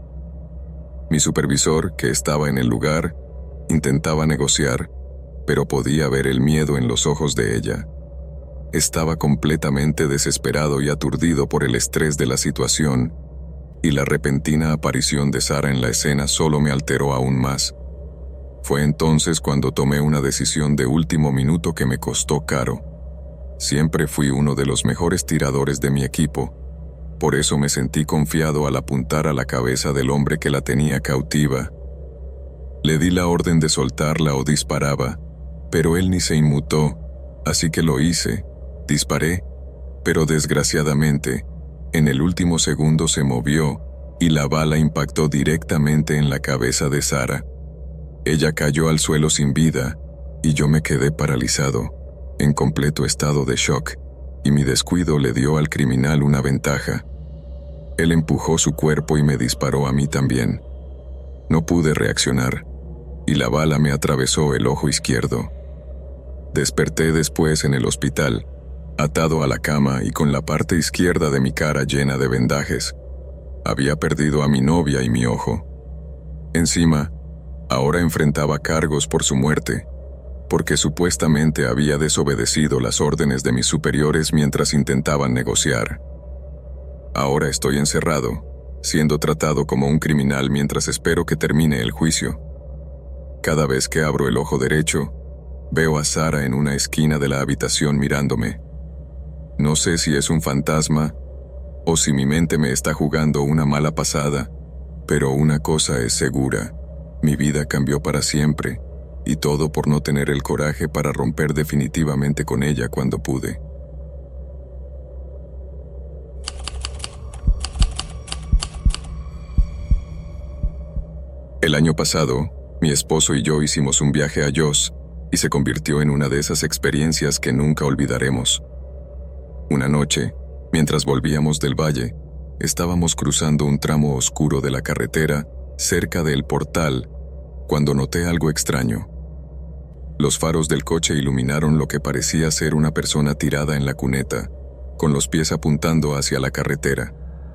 Mi supervisor, que estaba en el lugar, intentaba negociar, pero podía ver el miedo en los ojos de ella. Estaba completamente desesperado y aturdido por el estrés de la situación, y la repentina aparición de Sara en la escena solo me alteró aún más. Fue entonces cuando tomé una decisión de último minuto que me costó caro. Siempre fui uno de los mejores tiradores de mi equipo, por eso me sentí confiado al apuntar a la cabeza del hombre que la tenía cautiva. Le di la orden de soltarla o disparaba, pero él ni se inmutó, así que lo hice. Disparé, pero desgraciadamente, en el último segundo se movió y la bala impactó directamente en la cabeza de Sara. Ella cayó al suelo sin vida y yo me quedé paralizado, en completo estado de shock, y mi descuido le dio al criminal una ventaja. Él empujó su cuerpo y me disparó a mí también. No pude reaccionar, y la bala me atravesó el ojo izquierdo. Desperté después en el hospital, atado a la cama y con la parte izquierda de mi cara llena de vendajes. Había perdido a mi novia y mi ojo. Encima, ahora enfrentaba cargos por su muerte, porque supuestamente había desobedecido las órdenes de mis superiores mientras intentaban negociar. Ahora estoy encerrado, siendo tratado como un criminal mientras espero que termine el juicio. Cada vez que abro el ojo derecho, veo a Sara en una esquina de la habitación mirándome. No sé si es un fantasma o si mi mente me está jugando una mala pasada, pero una cosa es segura: mi vida cambió para siempre, y todo por no tener el coraje para romper definitivamente con ella cuando pude. El año pasado, mi esposo y yo hicimos un viaje a Jos y se convirtió en una de esas experiencias que nunca olvidaremos. Una noche, mientras volvíamos del valle, estábamos cruzando un tramo oscuro de la carretera cerca del portal cuando noté algo extraño. Los faros del coche iluminaron lo que parecía ser una persona tirada en la cuneta, con los pies apuntando hacia la carretera.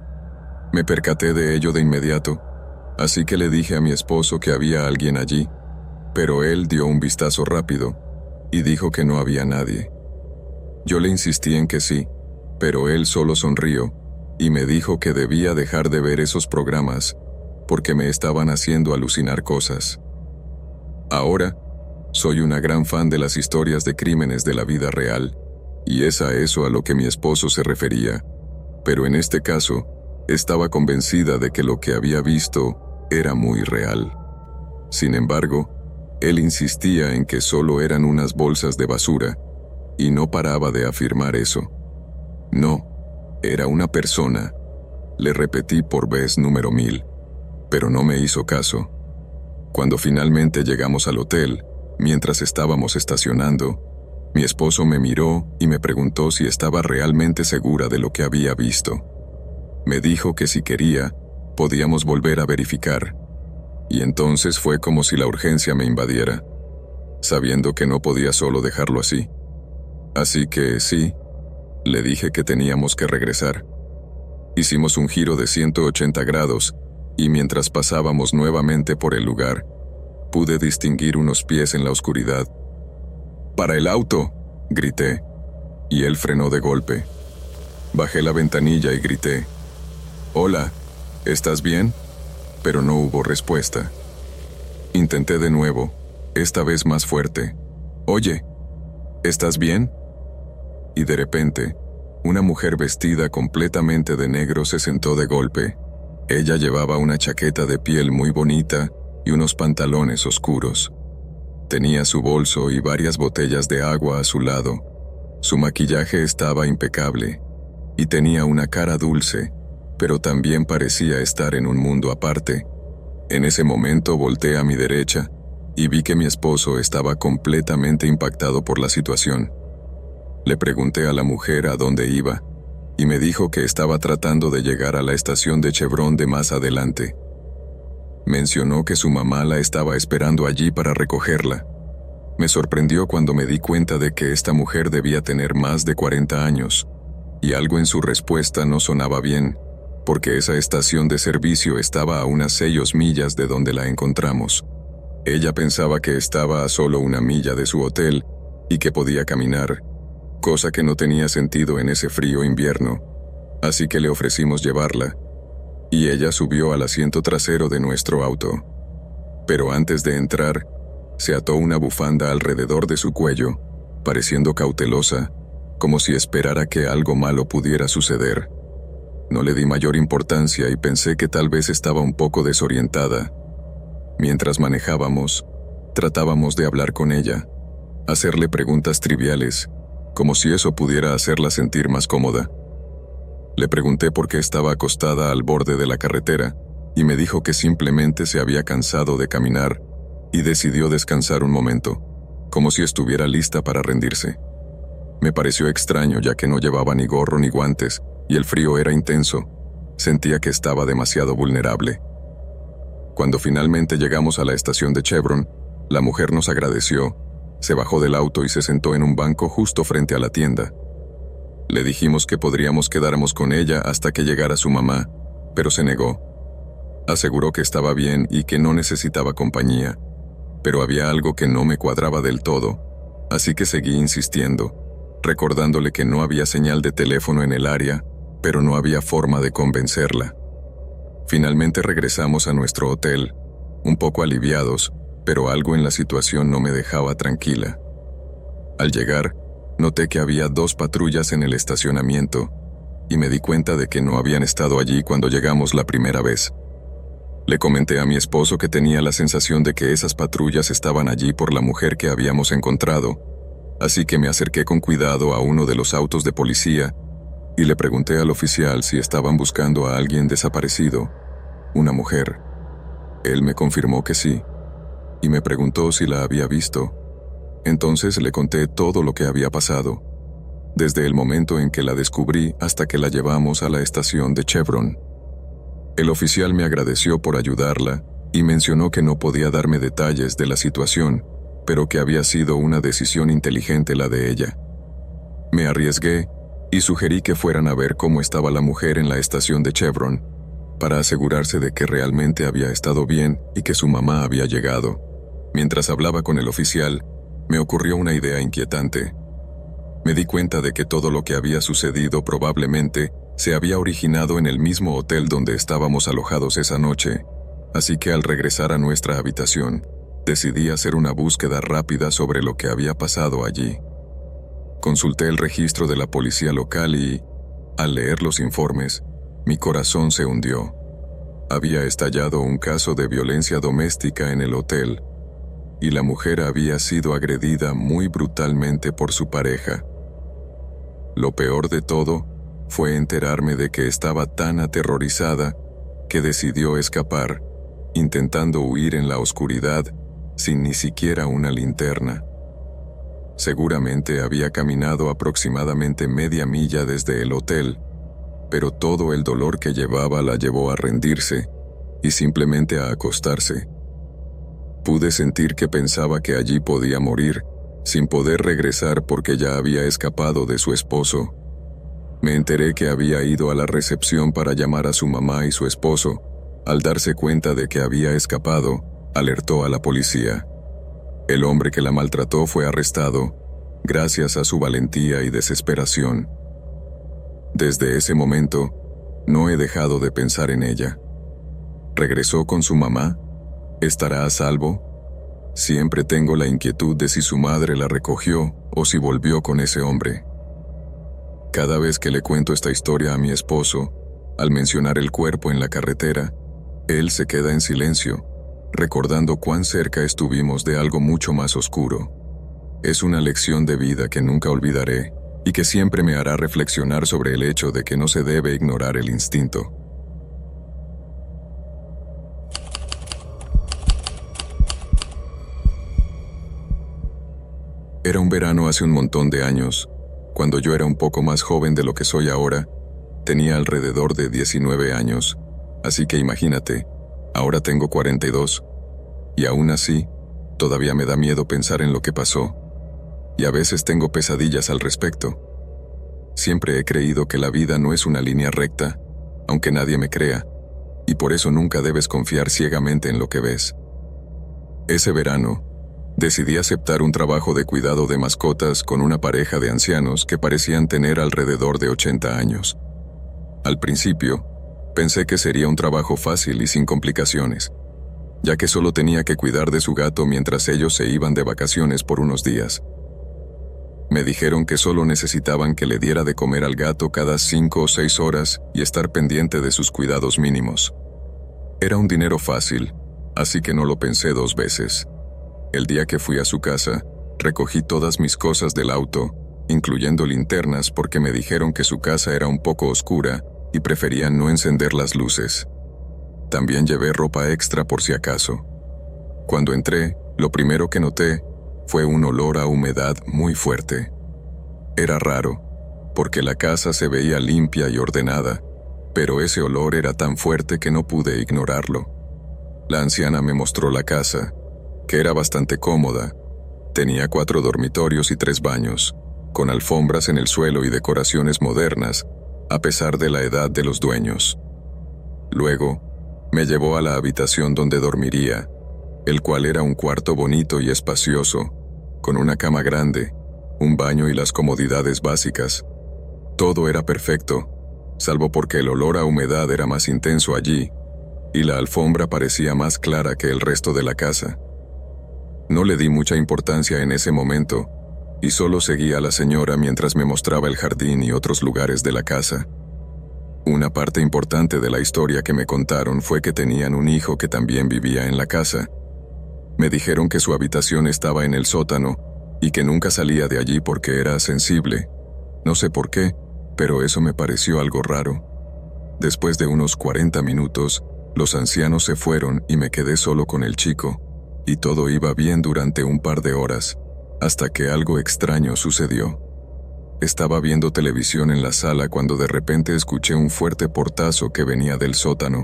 Me percaté de ello de inmediato, así que le dije a mi esposo que había alguien allí, pero él dio un vistazo rápido y dijo que no había nadie. Yo le insistí en que sí, pero él solo sonrió y me dijo que debía dejar de ver esos programas porque me estaban haciendo alucinar cosas. Ahora, soy una gran fan de las historias de crímenes de la vida real, y es a eso a lo que mi esposo se refería, pero en este caso, estaba convencida de que lo que había visto era muy real. Sin embargo, él insistía en que solo eran unas bolsas de basura, y no paraba de afirmar eso. No, era una persona. Le repetí por vez número 1000, pero no me hizo caso. Cuando finalmente llegamos al hotel, mientras estábamos estacionando, mi esposo me miró y me preguntó si estaba realmente segura de lo que había visto. Me dijo que si quería, podíamos volver a verificar. Y entonces fue como si la urgencia me invadiera, sabiendo que no podía solo dejarlo así. Así que sí, le dije que teníamos que regresar. Hicimos un giro de 180 grados, y mientras pasábamos nuevamente por el lugar, pude distinguir unos pies en la oscuridad. «¡Para el auto!», grité, y él frenó de golpe. Bajé la ventanilla y grité: «Hola, ¿estás bien?», pero no hubo respuesta. Intenté de nuevo, esta vez más fuerte: «Oye, ¿estás bien?». Y de repente, una mujer vestida completamente de negro se sentó de golpe. Ella llevaba una chaqueta de piel muy bonita y unos pantalones oscuros. Tenía su bolso y varias botellas de agua a su lado. Su maquillaje estaba impecable, y tenía una cara dulce, pero también parecía estar en un mundo aparte. En ese momento volteé a mi derecha y vi que mi esposo estaba completamente impactado por la situación. Le pregunté a la mujer a dónde iba, y me dijo que estaba tratando de llegar a la estación de Chevron de más adelante. Mencionó que su mamá la estaba esperando allí para recogerla. Me sorprendió cuando me di cuenta de que esta mujer debía tener más de 40 años, y algo en su respuesta no sonaba bien, porque esa estación de servicio estaba a unas 6 millas de donde la encontramos. Ella pensaba que estaba a solo 1 milla de su hotel y que podía caminar, cosa que no tenía sentido en ese frío invierno, así que le ofrecimos llevarla, y ella subió al asiento trasero de nuestro auto. Pero antes de entrar, se ató una bufanda alrededor de su cuello, pareciendo cautelosa, como si esperara que algo malo pudiera suceder. No le di mayor importancia y pensé que tal vez estaba un poco desorientada. Mientras manejábamos, tratábamos de hablar con ella, hacerle preguntas triviales, como si eso pudiera hacerla sentir más cómoda. Le pregunté por qué estaba acostada al borde de la carretera, y me dijo que simplemente se había cansado de caminar y decidió descansar un momento, como si estuviera lista para rendirse. Me pareció extraño ya que no llevaba ni gorro ni guantes, y el frío era intenso. Sentía que estaba demasiado vulnerable. Cuando finalmente llegamos a la estación de Chevron, la mujer nos agradeció, se bajó del auto y se sentó en un banco justo frente a la tienda. Le dijimos que podríamos quedarnos con ella hasta que llegara su mamá, pero se negó. Aseguró que estaba bien y que no necesitaba compañía, pero había algo que no me cuadraba del todo, así que seguí insistiendo, recordándole que no había señal de teléfono en el área, pero no había forma de convencerla. Finalmente regresamos a nuestro hotel, un poco aliviados, pero algo en la situación no me dejaba tranquila. Al llegar, noté que había 2 patrullas en el estacionamiento, y me di cuenta de que no habían estado allí cuando llegamos la primera vez. Le comenté a mi esposo que tenía la sensación de que esas patrullas estaban allí por la mujer que habíamos encontrado, así que me acerqué con cuidado a uno de los autos de policía y le pregunté al oficial si estaban buscando a alguien desaparecido, una mujer. Él me confirmó que sí, y me preguntó si la había visto. Entonces le conté todo lo que había pasado, desde el momento en que la descubrí hasta que la llevamos a la estación de Chevron. El oficial me agradeció por ayudarla y mencionó que no podía darme detalles de la situación, pero que había sido una decisión inteligente la de ella. Me arriesgué y sugerí que fueran a ver cómo estaba la mujer en la estación de Chevron, para asegurarse de que realmente había estado bien y que su mamá había llegado. Mientras hablaba con el oficial, me ocurrió una idea inquietante. Me di cuenta de que todo lo que había sucedido probablemente se había originado en el mismo hotel donde estábamos alojados esa noche, así que al regresar a nuestra habitación, decidí hacer una búsqueda rápida sobre lo que había pasado allí. Consulté el registro de la policía local y, al leer los informes, mi corazón se hundió. Había estallado un caso de violencia doméstica en el hotel, y la mujer había sido agredida muy brutalmente por su pareja. Lo peor de todo fue enterarme de que estaba tan aterrorizada que decidió escapar, intentando huir en la oscuridad sin ni siquiera una linterna. Seguramente había caminado aproximadamente media milla desde el hotel, pero todo el dolor que llevaba la llevó a rendirse y simplemente a acostarse. Pude sentir que pensaba que allí podía morir, sin poder regresar porque ya había escapado de su esposo. Me enteré que había ido a la recepción para llamar a su mamá y su esposo. Al darse cuenta de que había escapado, alertó a la policía. El hombre que la maltrató fue arrestado, gracias a su valentía y desesperación. Desde ese momento, no he dejado de pensar en ella. ¿Regresó con su mamá? ¿Estará a salvo? Siempre tengo la inquietud de si su madre la recogió o si volvió con ese hombre. Cada vez que le cuento esta historia a mi esposo, al mencionar el cuerpo en la carretera, él se queda en silencio, recordando cuán cerca estuvimos de algo mucho más oscuro. Es una lección de vida que nunca olvidaré y que siempre me hará reflexionar sobre el hecho de que no se debe ignorar el instinto. Era un verano hace un montón de años, cuando yo era un poco más joven de lo que soy ahora. Tenía alrededor de 19 años, así que imagínate, ahora tengo 42, y aún así, todavía me da miedo pensar en lo que pasó, y a veces tengo pesadillas al respecto. Siempre he creído que la vida no es una línea recta, aunque nadie me crea, y por eso nunca debes confiar ciegamente en lo que ves. Ese verano, decidí aceptar un trabajo de cuidado de mascotas con una pareja de ancianos que parecían tener alrededor de 80 años. Al principio, pensé que sería un trabajo fácil y sin complicaciones, ya que solo tenía que cuidar de su gato mientras ellos se iban de vacaciones por unos días. Me dijeron que solo necesitaban que le diera de comer al gato cada 5 o 6 horas y estar pendiente de sus cuidados mínimos. Era un dinero fácil, así que no lo pensé 2 veces. El día que fui a su casa, recogí todas mis cosas del auto, incluyendo linternas porque me dijeron que su casa era un poco oscura y preferían no encender las luces. También llevé ropa extra por si acaso. Cuando entré, lo primero que noté fue un olor a humedad muy fuerte. Era raro, porque la casa se veía limpia y ordenada, pero ese olor era tan fuerte que no pude ignorarlo. La anciana me mostró la casa, que era bastante cómoda. Tenía 4 dormitorios y 3 baños, con alfombras en el suelo y decoraciones modernas, a pesar de la edad de los dueños. Luego, me llevó a la habitación donde dormiría, el cual era un cuarto bonito y espacioso, con una cama grande, un baño y las comodidades básicas. Todo era perfecto, salvo porque el olor a humedad era más intenso allí, y la alfombra parecía más clara que el resto de la casa. No le di mucha importancia en ese momento, y solo seguí a la señora mientras me mostraba el jardín y otros lugares de la casa. Una parte importante de la historia que me contaron fue que tenían un hijo que también vivía en la casa. Me dijeron que su habitación estaba en el sótano y que nunca salía de allí porque era sensible. No sé por qué, pero eso me pareció algo raro. Después de unos 40 minutos, los ancianos se fueron y me quedé solo con el chico, y todo iba bien durante un par de horas, hasta que algo extraño sucedió. Estaba viendo televisión en la sala cuando de repente escuché un fuerte portazo que venía del sótano.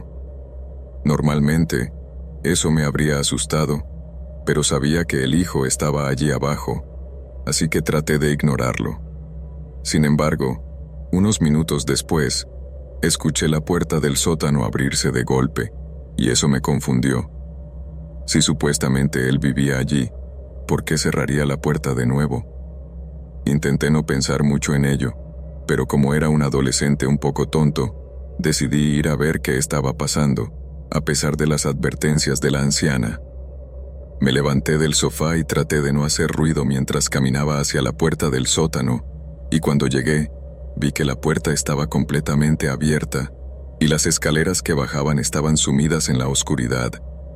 Normalmente, eso me habría asustado, pero sabía que el hijo estaba allí abajo, así que traté de ignorarlo. Sin embargo, unos minutos después, escuché la puerta del sótano abrirse de golpe, y eso me confundió. Si supuestamente él vivía allí, ¿por qué cerraría la puerta de nuevo? Intenté no pensar mucho en ello, pero como era un adolescente un poco tonto, decidí ir a ver qué estaba pasando, a pesar de las advertencias de la anciana. Me levanté del sofá y traté de no hacer ruido mientras caminaba hacia la puerta del sótano, y cuando llegué, vi que la puerta estaba completamente abierta, y las escaleras que bajaban estaban sumidas en la oscuridad.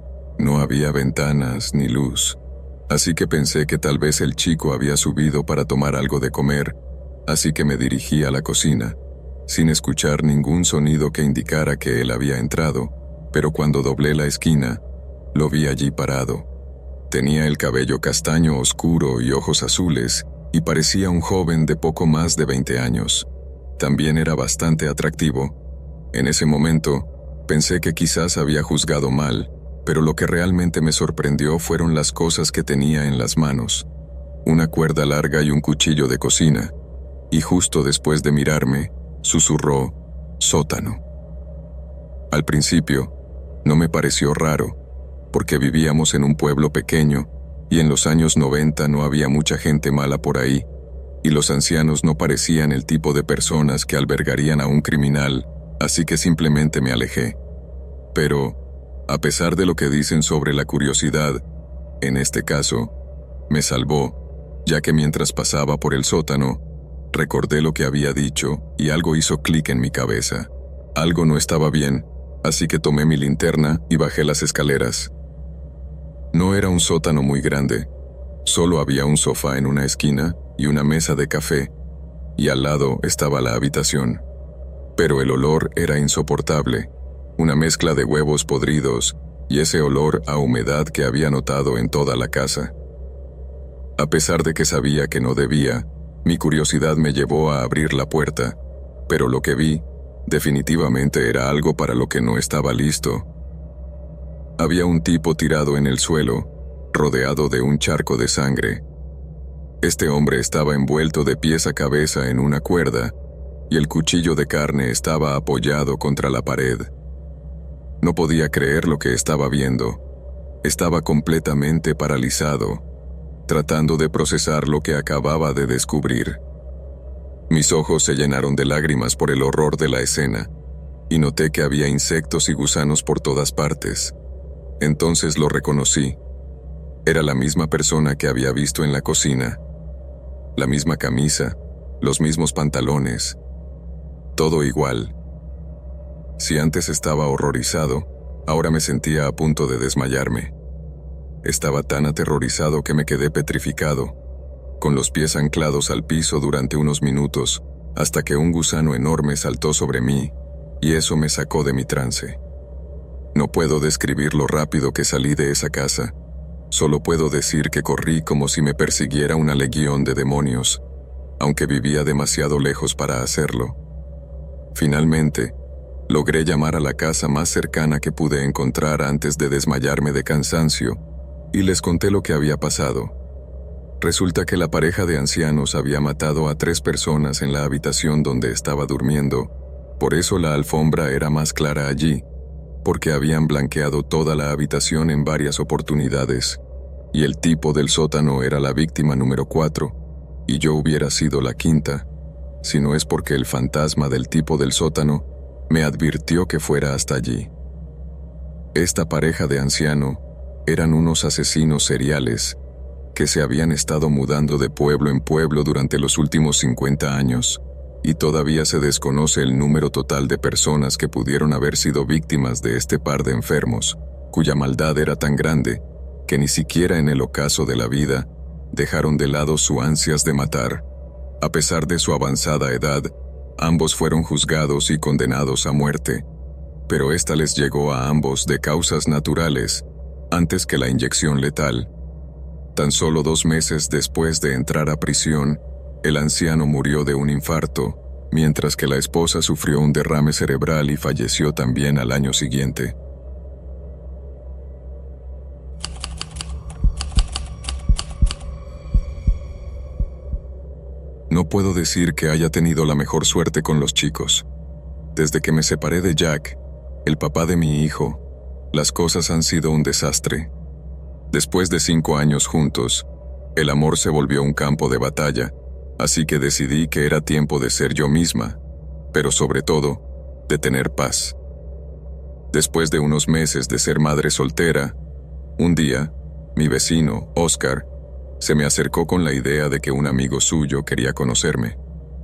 No había ventanas ni luz, así que pensé que tal vez el chico había subido para tomar algo de comer, así que me dirigí a la cocina, sin escuchar ningún sonido que indicara que él había entrado, pero cuando doblé la esquina, lo vi allí parado. Tenía el cabello castaño oscuro y ojos azules, y parecía un joven de poco más de 20 años. También era bastante atractivo. En ese momento, pensé que quizás había juzgado mal, pero lo que realmente me sorprendió fueron las cosas que tenía en las manos. Una cuerda larga y un cuchillo de cocina, y justo después de mirarme, susurró, «Sótano». Al principio, no me pareció raro, porque vivíamos en un pueblo pequeño, y en los años 90 no había mucha gente mala por ahí, y los ancianos no parecían el tipo de personas que albergarían a un criminal, así que simplemente me alejé. Pero, a pesar de lo que dicen sobre la curiosidad, en este caso, me salvó, ya que mientras pasaba por el sótano, recordé lo que había dicho y algo hizo clic en mi cabeza. Algo no estaba bien, así que tomé mi linterna y bajé las escaleras. No era un sótano muy grande, solo había un sofá en una esquina y una mesa de café, y al lado estaba la habitación. Pero el olor era insoportable, una mezcla de huevos podridos y ese olor a humedad que había notado en toda la casa. A pesar de que sabía que no debía, mi curiosidad me llevó a abrir la puerta, pero lo que vi definitivamente era algo para lo que no estaba listo. Había un tipo tirado en el suelo, rodeado de un charco de sangre. Este hombre estaba envuelto de pies a cabeza en una cuerda, y el cuchillo de carne estaba apoyado contra la pared. No podía creer lo que estaba viendo. Estaba completamente paralizado, tratando de procesar lo que acababa de descubrir. Mis ojos se llenaron de lágrimas por el horror de la escena, y noté que había insectos y gusanos por todas partes. Entonces lo reconocí. Era la misma persona que había visto en la cocina. La misma camisa, los mismos pantalones. Todo igual. Si antes estaba horrorizado, ahora me sentía a punto de desmayarme. Estaba tan aterrorizado que me quedé petrificado, con los pies anclados al piso durante unos minutos, hasta que un gusano enorme saltó sobre mí, y eso me sacó de mi trance. No puedo describir lo rápido que salí de esa casa. Solo puedo decir que corrí como si me persiguiera una legión de demonios, aunque vivía demasiado lejos para hacerlo. Finalmente, logré llamar a la casa más cercana que pude encontrar antes de desmayarme de cansancio, y les conté lo que había pasado. Resulta que la pareja de ancianos había matado a 3 personas en la habitación donde estaba durmiendo, por eso la alfombra era más clara allí, porque habían blanqueado toda la habitación en varias oportunidades, y el tipo del sótano era la víctima número 4, y yo hubiera sido la 5ª, si no es porque el fantasma del tipo del sótano me advirtió que fuera hasta allí. Esta pareja de anciano eran unos asesinos seriales que se habían estado mudando de pueblo en pueblo durante los últimos 50 años, y todavía se desconoce el número total de personas que pudieron haber sido víctimas de este par de enfermos, cuya maldad era tan grande que ni siquiera en el ocaso de la vida dejaron de lado su ansias de matar. A pesar de su avanzada edad, ambos fueron juzgados y condenados a muerte, pero esta les llegó a ambos de causas naturales, antes que la inyección letal. Tan solo 2 meses después de entrar a prisión, el anciano murió de un infarto, mientras que la esposa sufrió un derrame cerebral y falleció también al año siguiente. No puedo decir que haya tenido la mejor suerte con los chicos. Desde que me separé de Jack, el papá de mi hijo, las cosas han sido un desastre. Después de 5 años juntos, el amor se volvió un campo de batalla, así que decidí que era tiempo de ser yo misma, pero sobre todo, de tener paz. Después de unos meses de ser madre soltera, un día, mi vecino, Oscar, se me acercó con la idea de que un amigo suyo quería conocerme.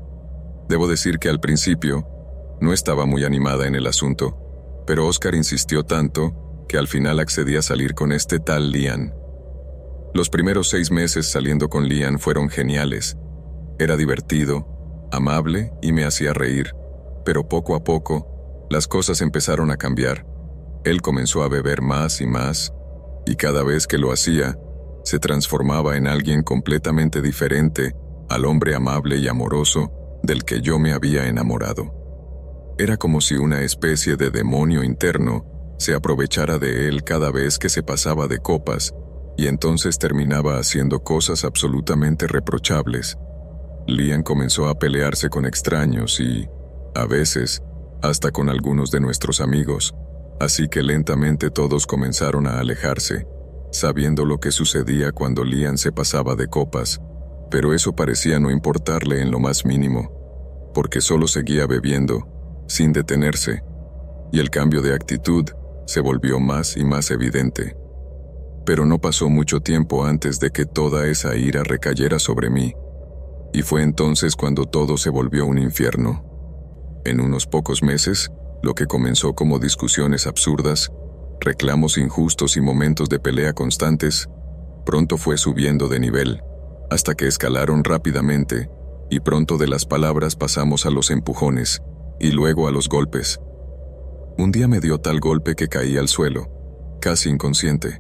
Debo decir que al principio no estaba muy animada en el asunto, pero Oscar insistió tanto que al final accedí a salir con este tal Liam. Los primeros 6 meses saliendo con Liam fueron geniales. Era divertido, amable y me hacía reír, pero poco a poco las cosas empezaron a cambiar. Él comenzó a beber más y más, y cada vez que lo hacía, se transformaba en alguien completamente diferente al hombre amable y amoroso del que yo me había enamorado. Era como si una especie de demonio interno se aprovechara de él cada vez que se pasaba de copas, y entonces terminaba haciendo cosas absolutamente reprochables. Liam comenzó a pelearse con extraños y, a veces, hasta con algunos de nuestros amigos, así que lentamente todos comenzaron a alejarse, sabiendo lo que sucedía cuando Liam se pasaba de copas, pero eso parecía no importarle en lo más mínimo, porque solo seguía bebiendo, sin detenerse, y el cambio de actitud se volvió más y más evidente. Pero no pasó mucho tiempo antes de que toda esa ira recayera sobre mí, y fue entonces cuando todo se volvió un infierno. En unos pocos meses, lo que comenzó como discusiones absurdas, reclamos injustos y momentos de pelea constantes, pronto fue subiendo de nivel, hasta que escalaron rápidamente, y pronto de las palabras pasamos a los empujones, y luego a los golpes. Un día me dio tal golpe que caí al suelo, casi inconsciente.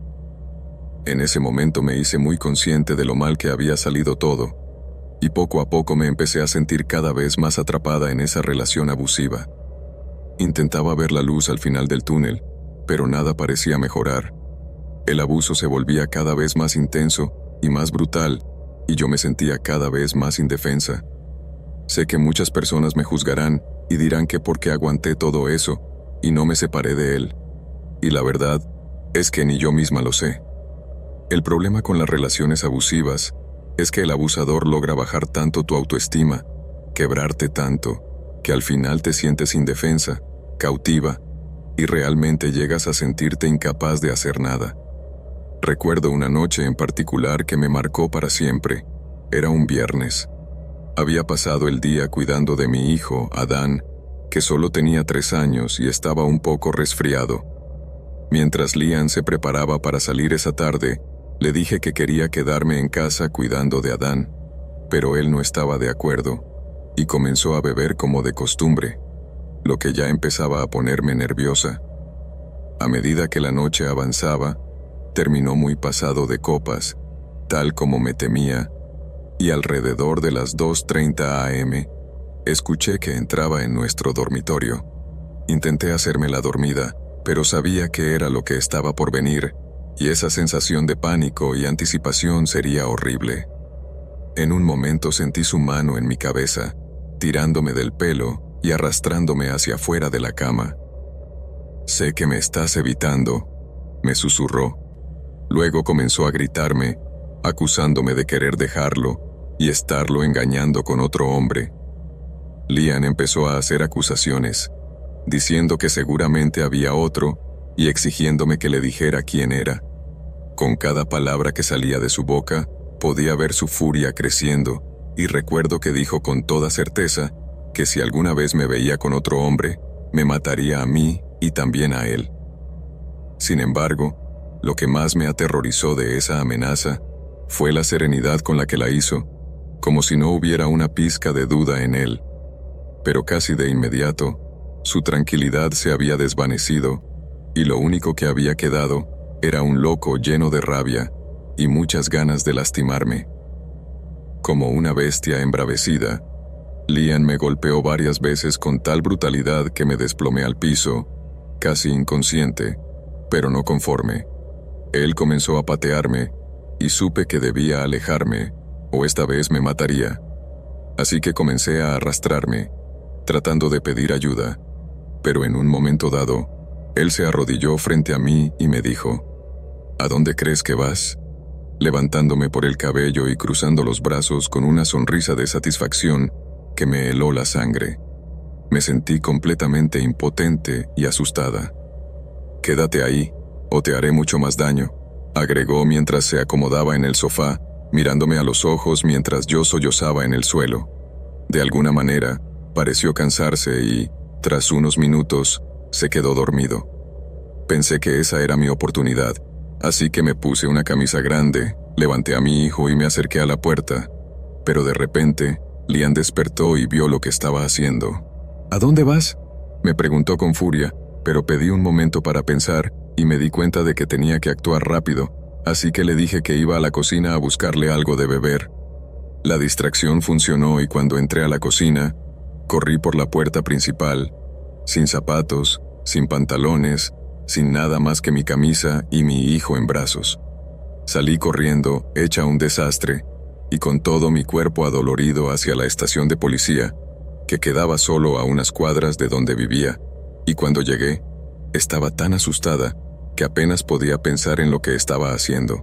En ese momento me hice muy consciente de lo mal que había salido todo, y poco a poco me empecé a sentir cada vez más atrapada en esa relación abusiva. Intentaba ver la luz al final del túnel, pero nada parecía mejorar. El abuso se volvía cada vez más intenso y más brutal, y yo me sentía cada vez más indefensa. Sé que muchas personas me juzgarán y dirán que por qué aguanté todo eso y no me separé de él. Y la verdad es que ni yo misma lo sé. El problema con las relaciones abusivas es que el abusador logra bajar tanto tu autoestima, quebrarte tanto, que al final te sientes indefensa, cautiva, y realmente llegas a sentirte incapaz de hacer nada. Recuerdo una noche en particular que me marcó para siempre. Era un viernes. Había pasado el día cuidando de mi hijo, Adán, que solo tenía 3 años y estaba un poco resfriado. Mientras Liam se preparaba para salir esa tarde, le dije que quería quedarme en casa cuidando de Adán, pero él no estaba de acuerdo, y comenzó a beber como de costumbre, lo que ya empezaba a ponerme nerviosa. A medida que la noche avanzaba, terminó muy pasado de copas, tal como me temía, y alrededor de las 2:30 a.m., escuché que entraba en nuestro dormitorio. Intenté hacerme la dormida, pero sabía que era lo que estaba por venir, y esa sensación de pánico y anticipación sería horrible. En un momento sentí su mano en mi cabeza, tirándome del pelo y arrastrándome hacia afuera de la cama. «Sé que me estás evitando», me susurró. Luego comenzó a gritarme, acusándome de querer dejarlo y estarlo engañando con otro hombre. Liam empezó a hacer acusaciones, diciendo que seguramente había otro y exigiéndome que le dijera quién era. Con cada palabra que salía de su boca, podía ver su furia creciendo, y recuerdo que dijo con toda certeza que si alguna vez me veía con otro hombre, me mataría a mí y también a él. Sin embargo, lo que más me aterrorizó de esa amenaza fue la serenidad con la que la hizo, como si no hubiera una pizca de duda en él. Pero casi de inmediato, su tranquilidad se había desvanecido, y lo único que había quedado era un loco lleno de rabia y muchas ganas de lastimarme. Como una bestia embravecida, Liam me golpeó varias veces con tal brutalidad que me desplomé al piso, casi inconsciente, pero no conforme. Él comenzó a patearme y supe que debía alejarme, o esta vez me mataría. Así que comencé a arrastrarme, tratando de pedir ayuda, pero en un momento dado, él se arrodilló frente a mí y me dijo: ¿A dónde crees que vas?, levantándome por el cabello y cruzando los brazos con una sonrisa de satisfacción que me heló la sangre. Me sentí completamente impotente y asustada. «Quédate ahí, o te haré mucho más daño», agregó mientras se acomodaba en el sofá, mirándome a los ojos mientras yo sollozaba en el suelo. De alguna manera, pareció cansarse y, tras unos minutos, se quedó dormido. Pensé que esa era mi oportunidad, así que me puse una camisa grande, levanté a mi hijo y me acerqué a la puerta. Pero de repente, Liam despertó y vio lo que estaba haciendo. «¿A dónde vas?», me preguntó con furia, pero pedí un momento para pensar y me di cuenta de que tenía que actuar rápido, así que le dije que iba a la cocina a buscarle algo de beber. La distracción funcionó y cuando entré a la cocina, corrí por la puerta principal, sin zapatos, sin pantalones, sin nada más que mi camisa y mi hijo en brazos. Salí corriendo, hecha un desastre, y con todo mi cuerpo adolorido hacia la estación de policía, que quedaba solo a unas cuadras de donde vivía, y cuando llegué, estaba tan asustada que apenas podía pensar en lo que estaba haciendo.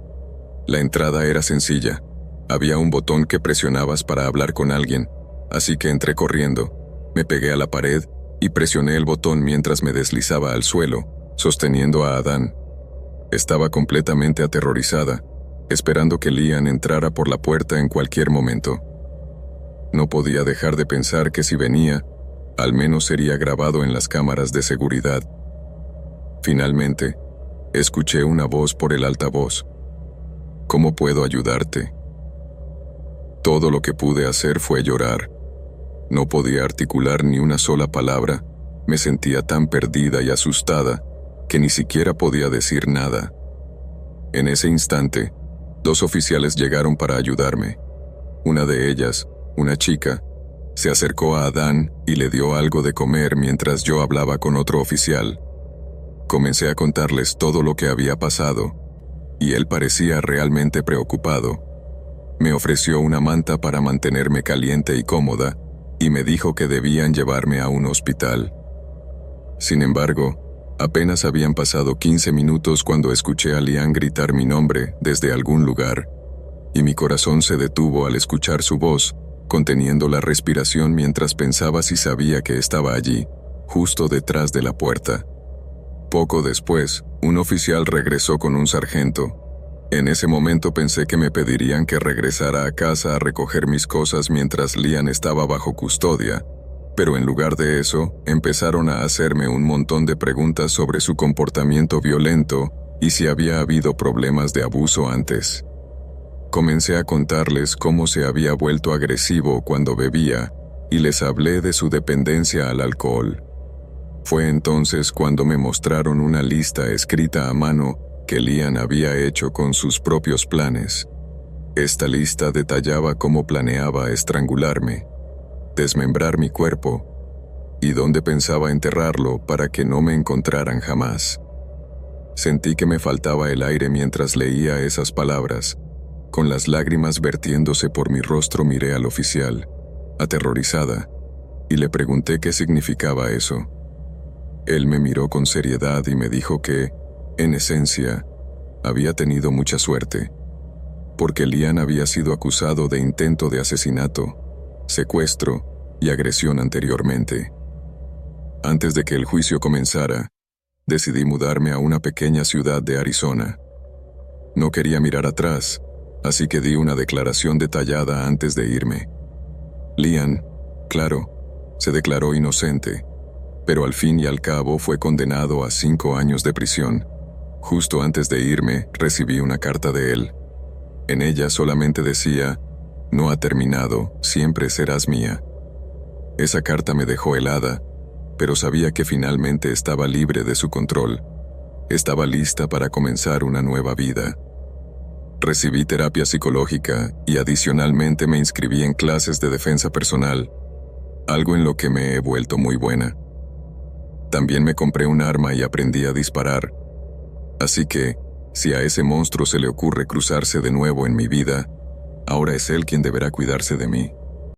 La entrada era sencilla. Había un botón que presionabas para hablar con alguien, así que entré corriendo, me pegué a la pared y presioné el botón mientras me deslizaba al suelo, sosteniendo a Adán. Estaba completamente aterrorizada, esperando que Liam entrara por la puerta en cualquier momento. No podía dejar de pensar que si venía, al menos sería grabado en las cámaras de seguridad. Finalmente, escuché una voz por el altavoz. «¿Cómo puedo ayudarte?». Todo lo que pude hacer fue llorar. No podía articular ni una sola palabra, me sentía tan perdida y asustada que ni siquiera podía decir nada. En ese instante, 2 oficiales llegaron para ayudarme. Una de ellas, una chica, se acercó a Adán y le dio algo de comer mientras yo hablaba con otro oficial. Comencé a contarles todo lo que había pasado, y él parecía realmente preocupado. Me ofreció una manta para mantenerme caliente y cómoda, y me dijo que debían llevarme a un hospital. Sin embargo, apenas habían pasado 15 minutos cuando escuché a Liam gritar mi nombre desde algún lugar, y mi corazón se detuvo al escuchar su voz, conteniendo la respiración mientras pensaba si sabía que estaba allí, justo detrás de la puerta. Poco después, un oficial regresó con un sargento. En ese momento pensé que me pedirían que regresara a casa a recoger mis cosas mientras Liam estaba bajo custodia, pero en lugar de eso, empezaron a hacerme un montón de preguntas sobre su comportamiento violento y si había habido problemas de abuso antes. Comencé a contarles cómo se había vuelto agresivo cuando bebía y les hablé de su dependencia al alcohol. Fue entonces cuando me mostraron una lista escrita a mano que Liam había hecho con sus propios planes. Esta lista detallaba cómo planeaba estrangularme, desmembrar mi cuerpo y dónde pensaba enterrarlo para que no me encontraran jamás. Sentí que me faltaba el aire mientras leía esas palabras. Con las lágrimas vertiéndose por mi rostro miré al oficial, aterrorizada, y le pregunté qué significaba eso. Él me miró con seriedad y me dijo que, en esencia, había tenido mucha suerte, porque Liam había sido acusado de intento de asesinato, secuestro y agresión anteriormente. Antes de que el juicio comenzara, decidí mudarme a una pequeña ciudad de Arizona. No quería mirar atrás, así que di una declaración detallada antes de irme. Lian, claro, se declaró inocente, pero al fin y al cabo fue condenado a 5 años de prisión. Justo antes de irme, recibí una carta de él. En ella solamente decía: «No ha terminado, siempre serás mía». Esa carta me dejó helada, pero sabía que finalmente estaba libre de su control. Estaba lista para comenzar una nueva vida. Recibí terapia psicológica y adicionalmente me inscribí en clases de defensa personal, algo en lo que me he vuelto muy buena. También me compré un arma y aprendí a disparar. Así que, si a ese monstruo se le ocurre cruzarse de nuevo en mi vida, ahora es él quien deberá cuidarse de mí.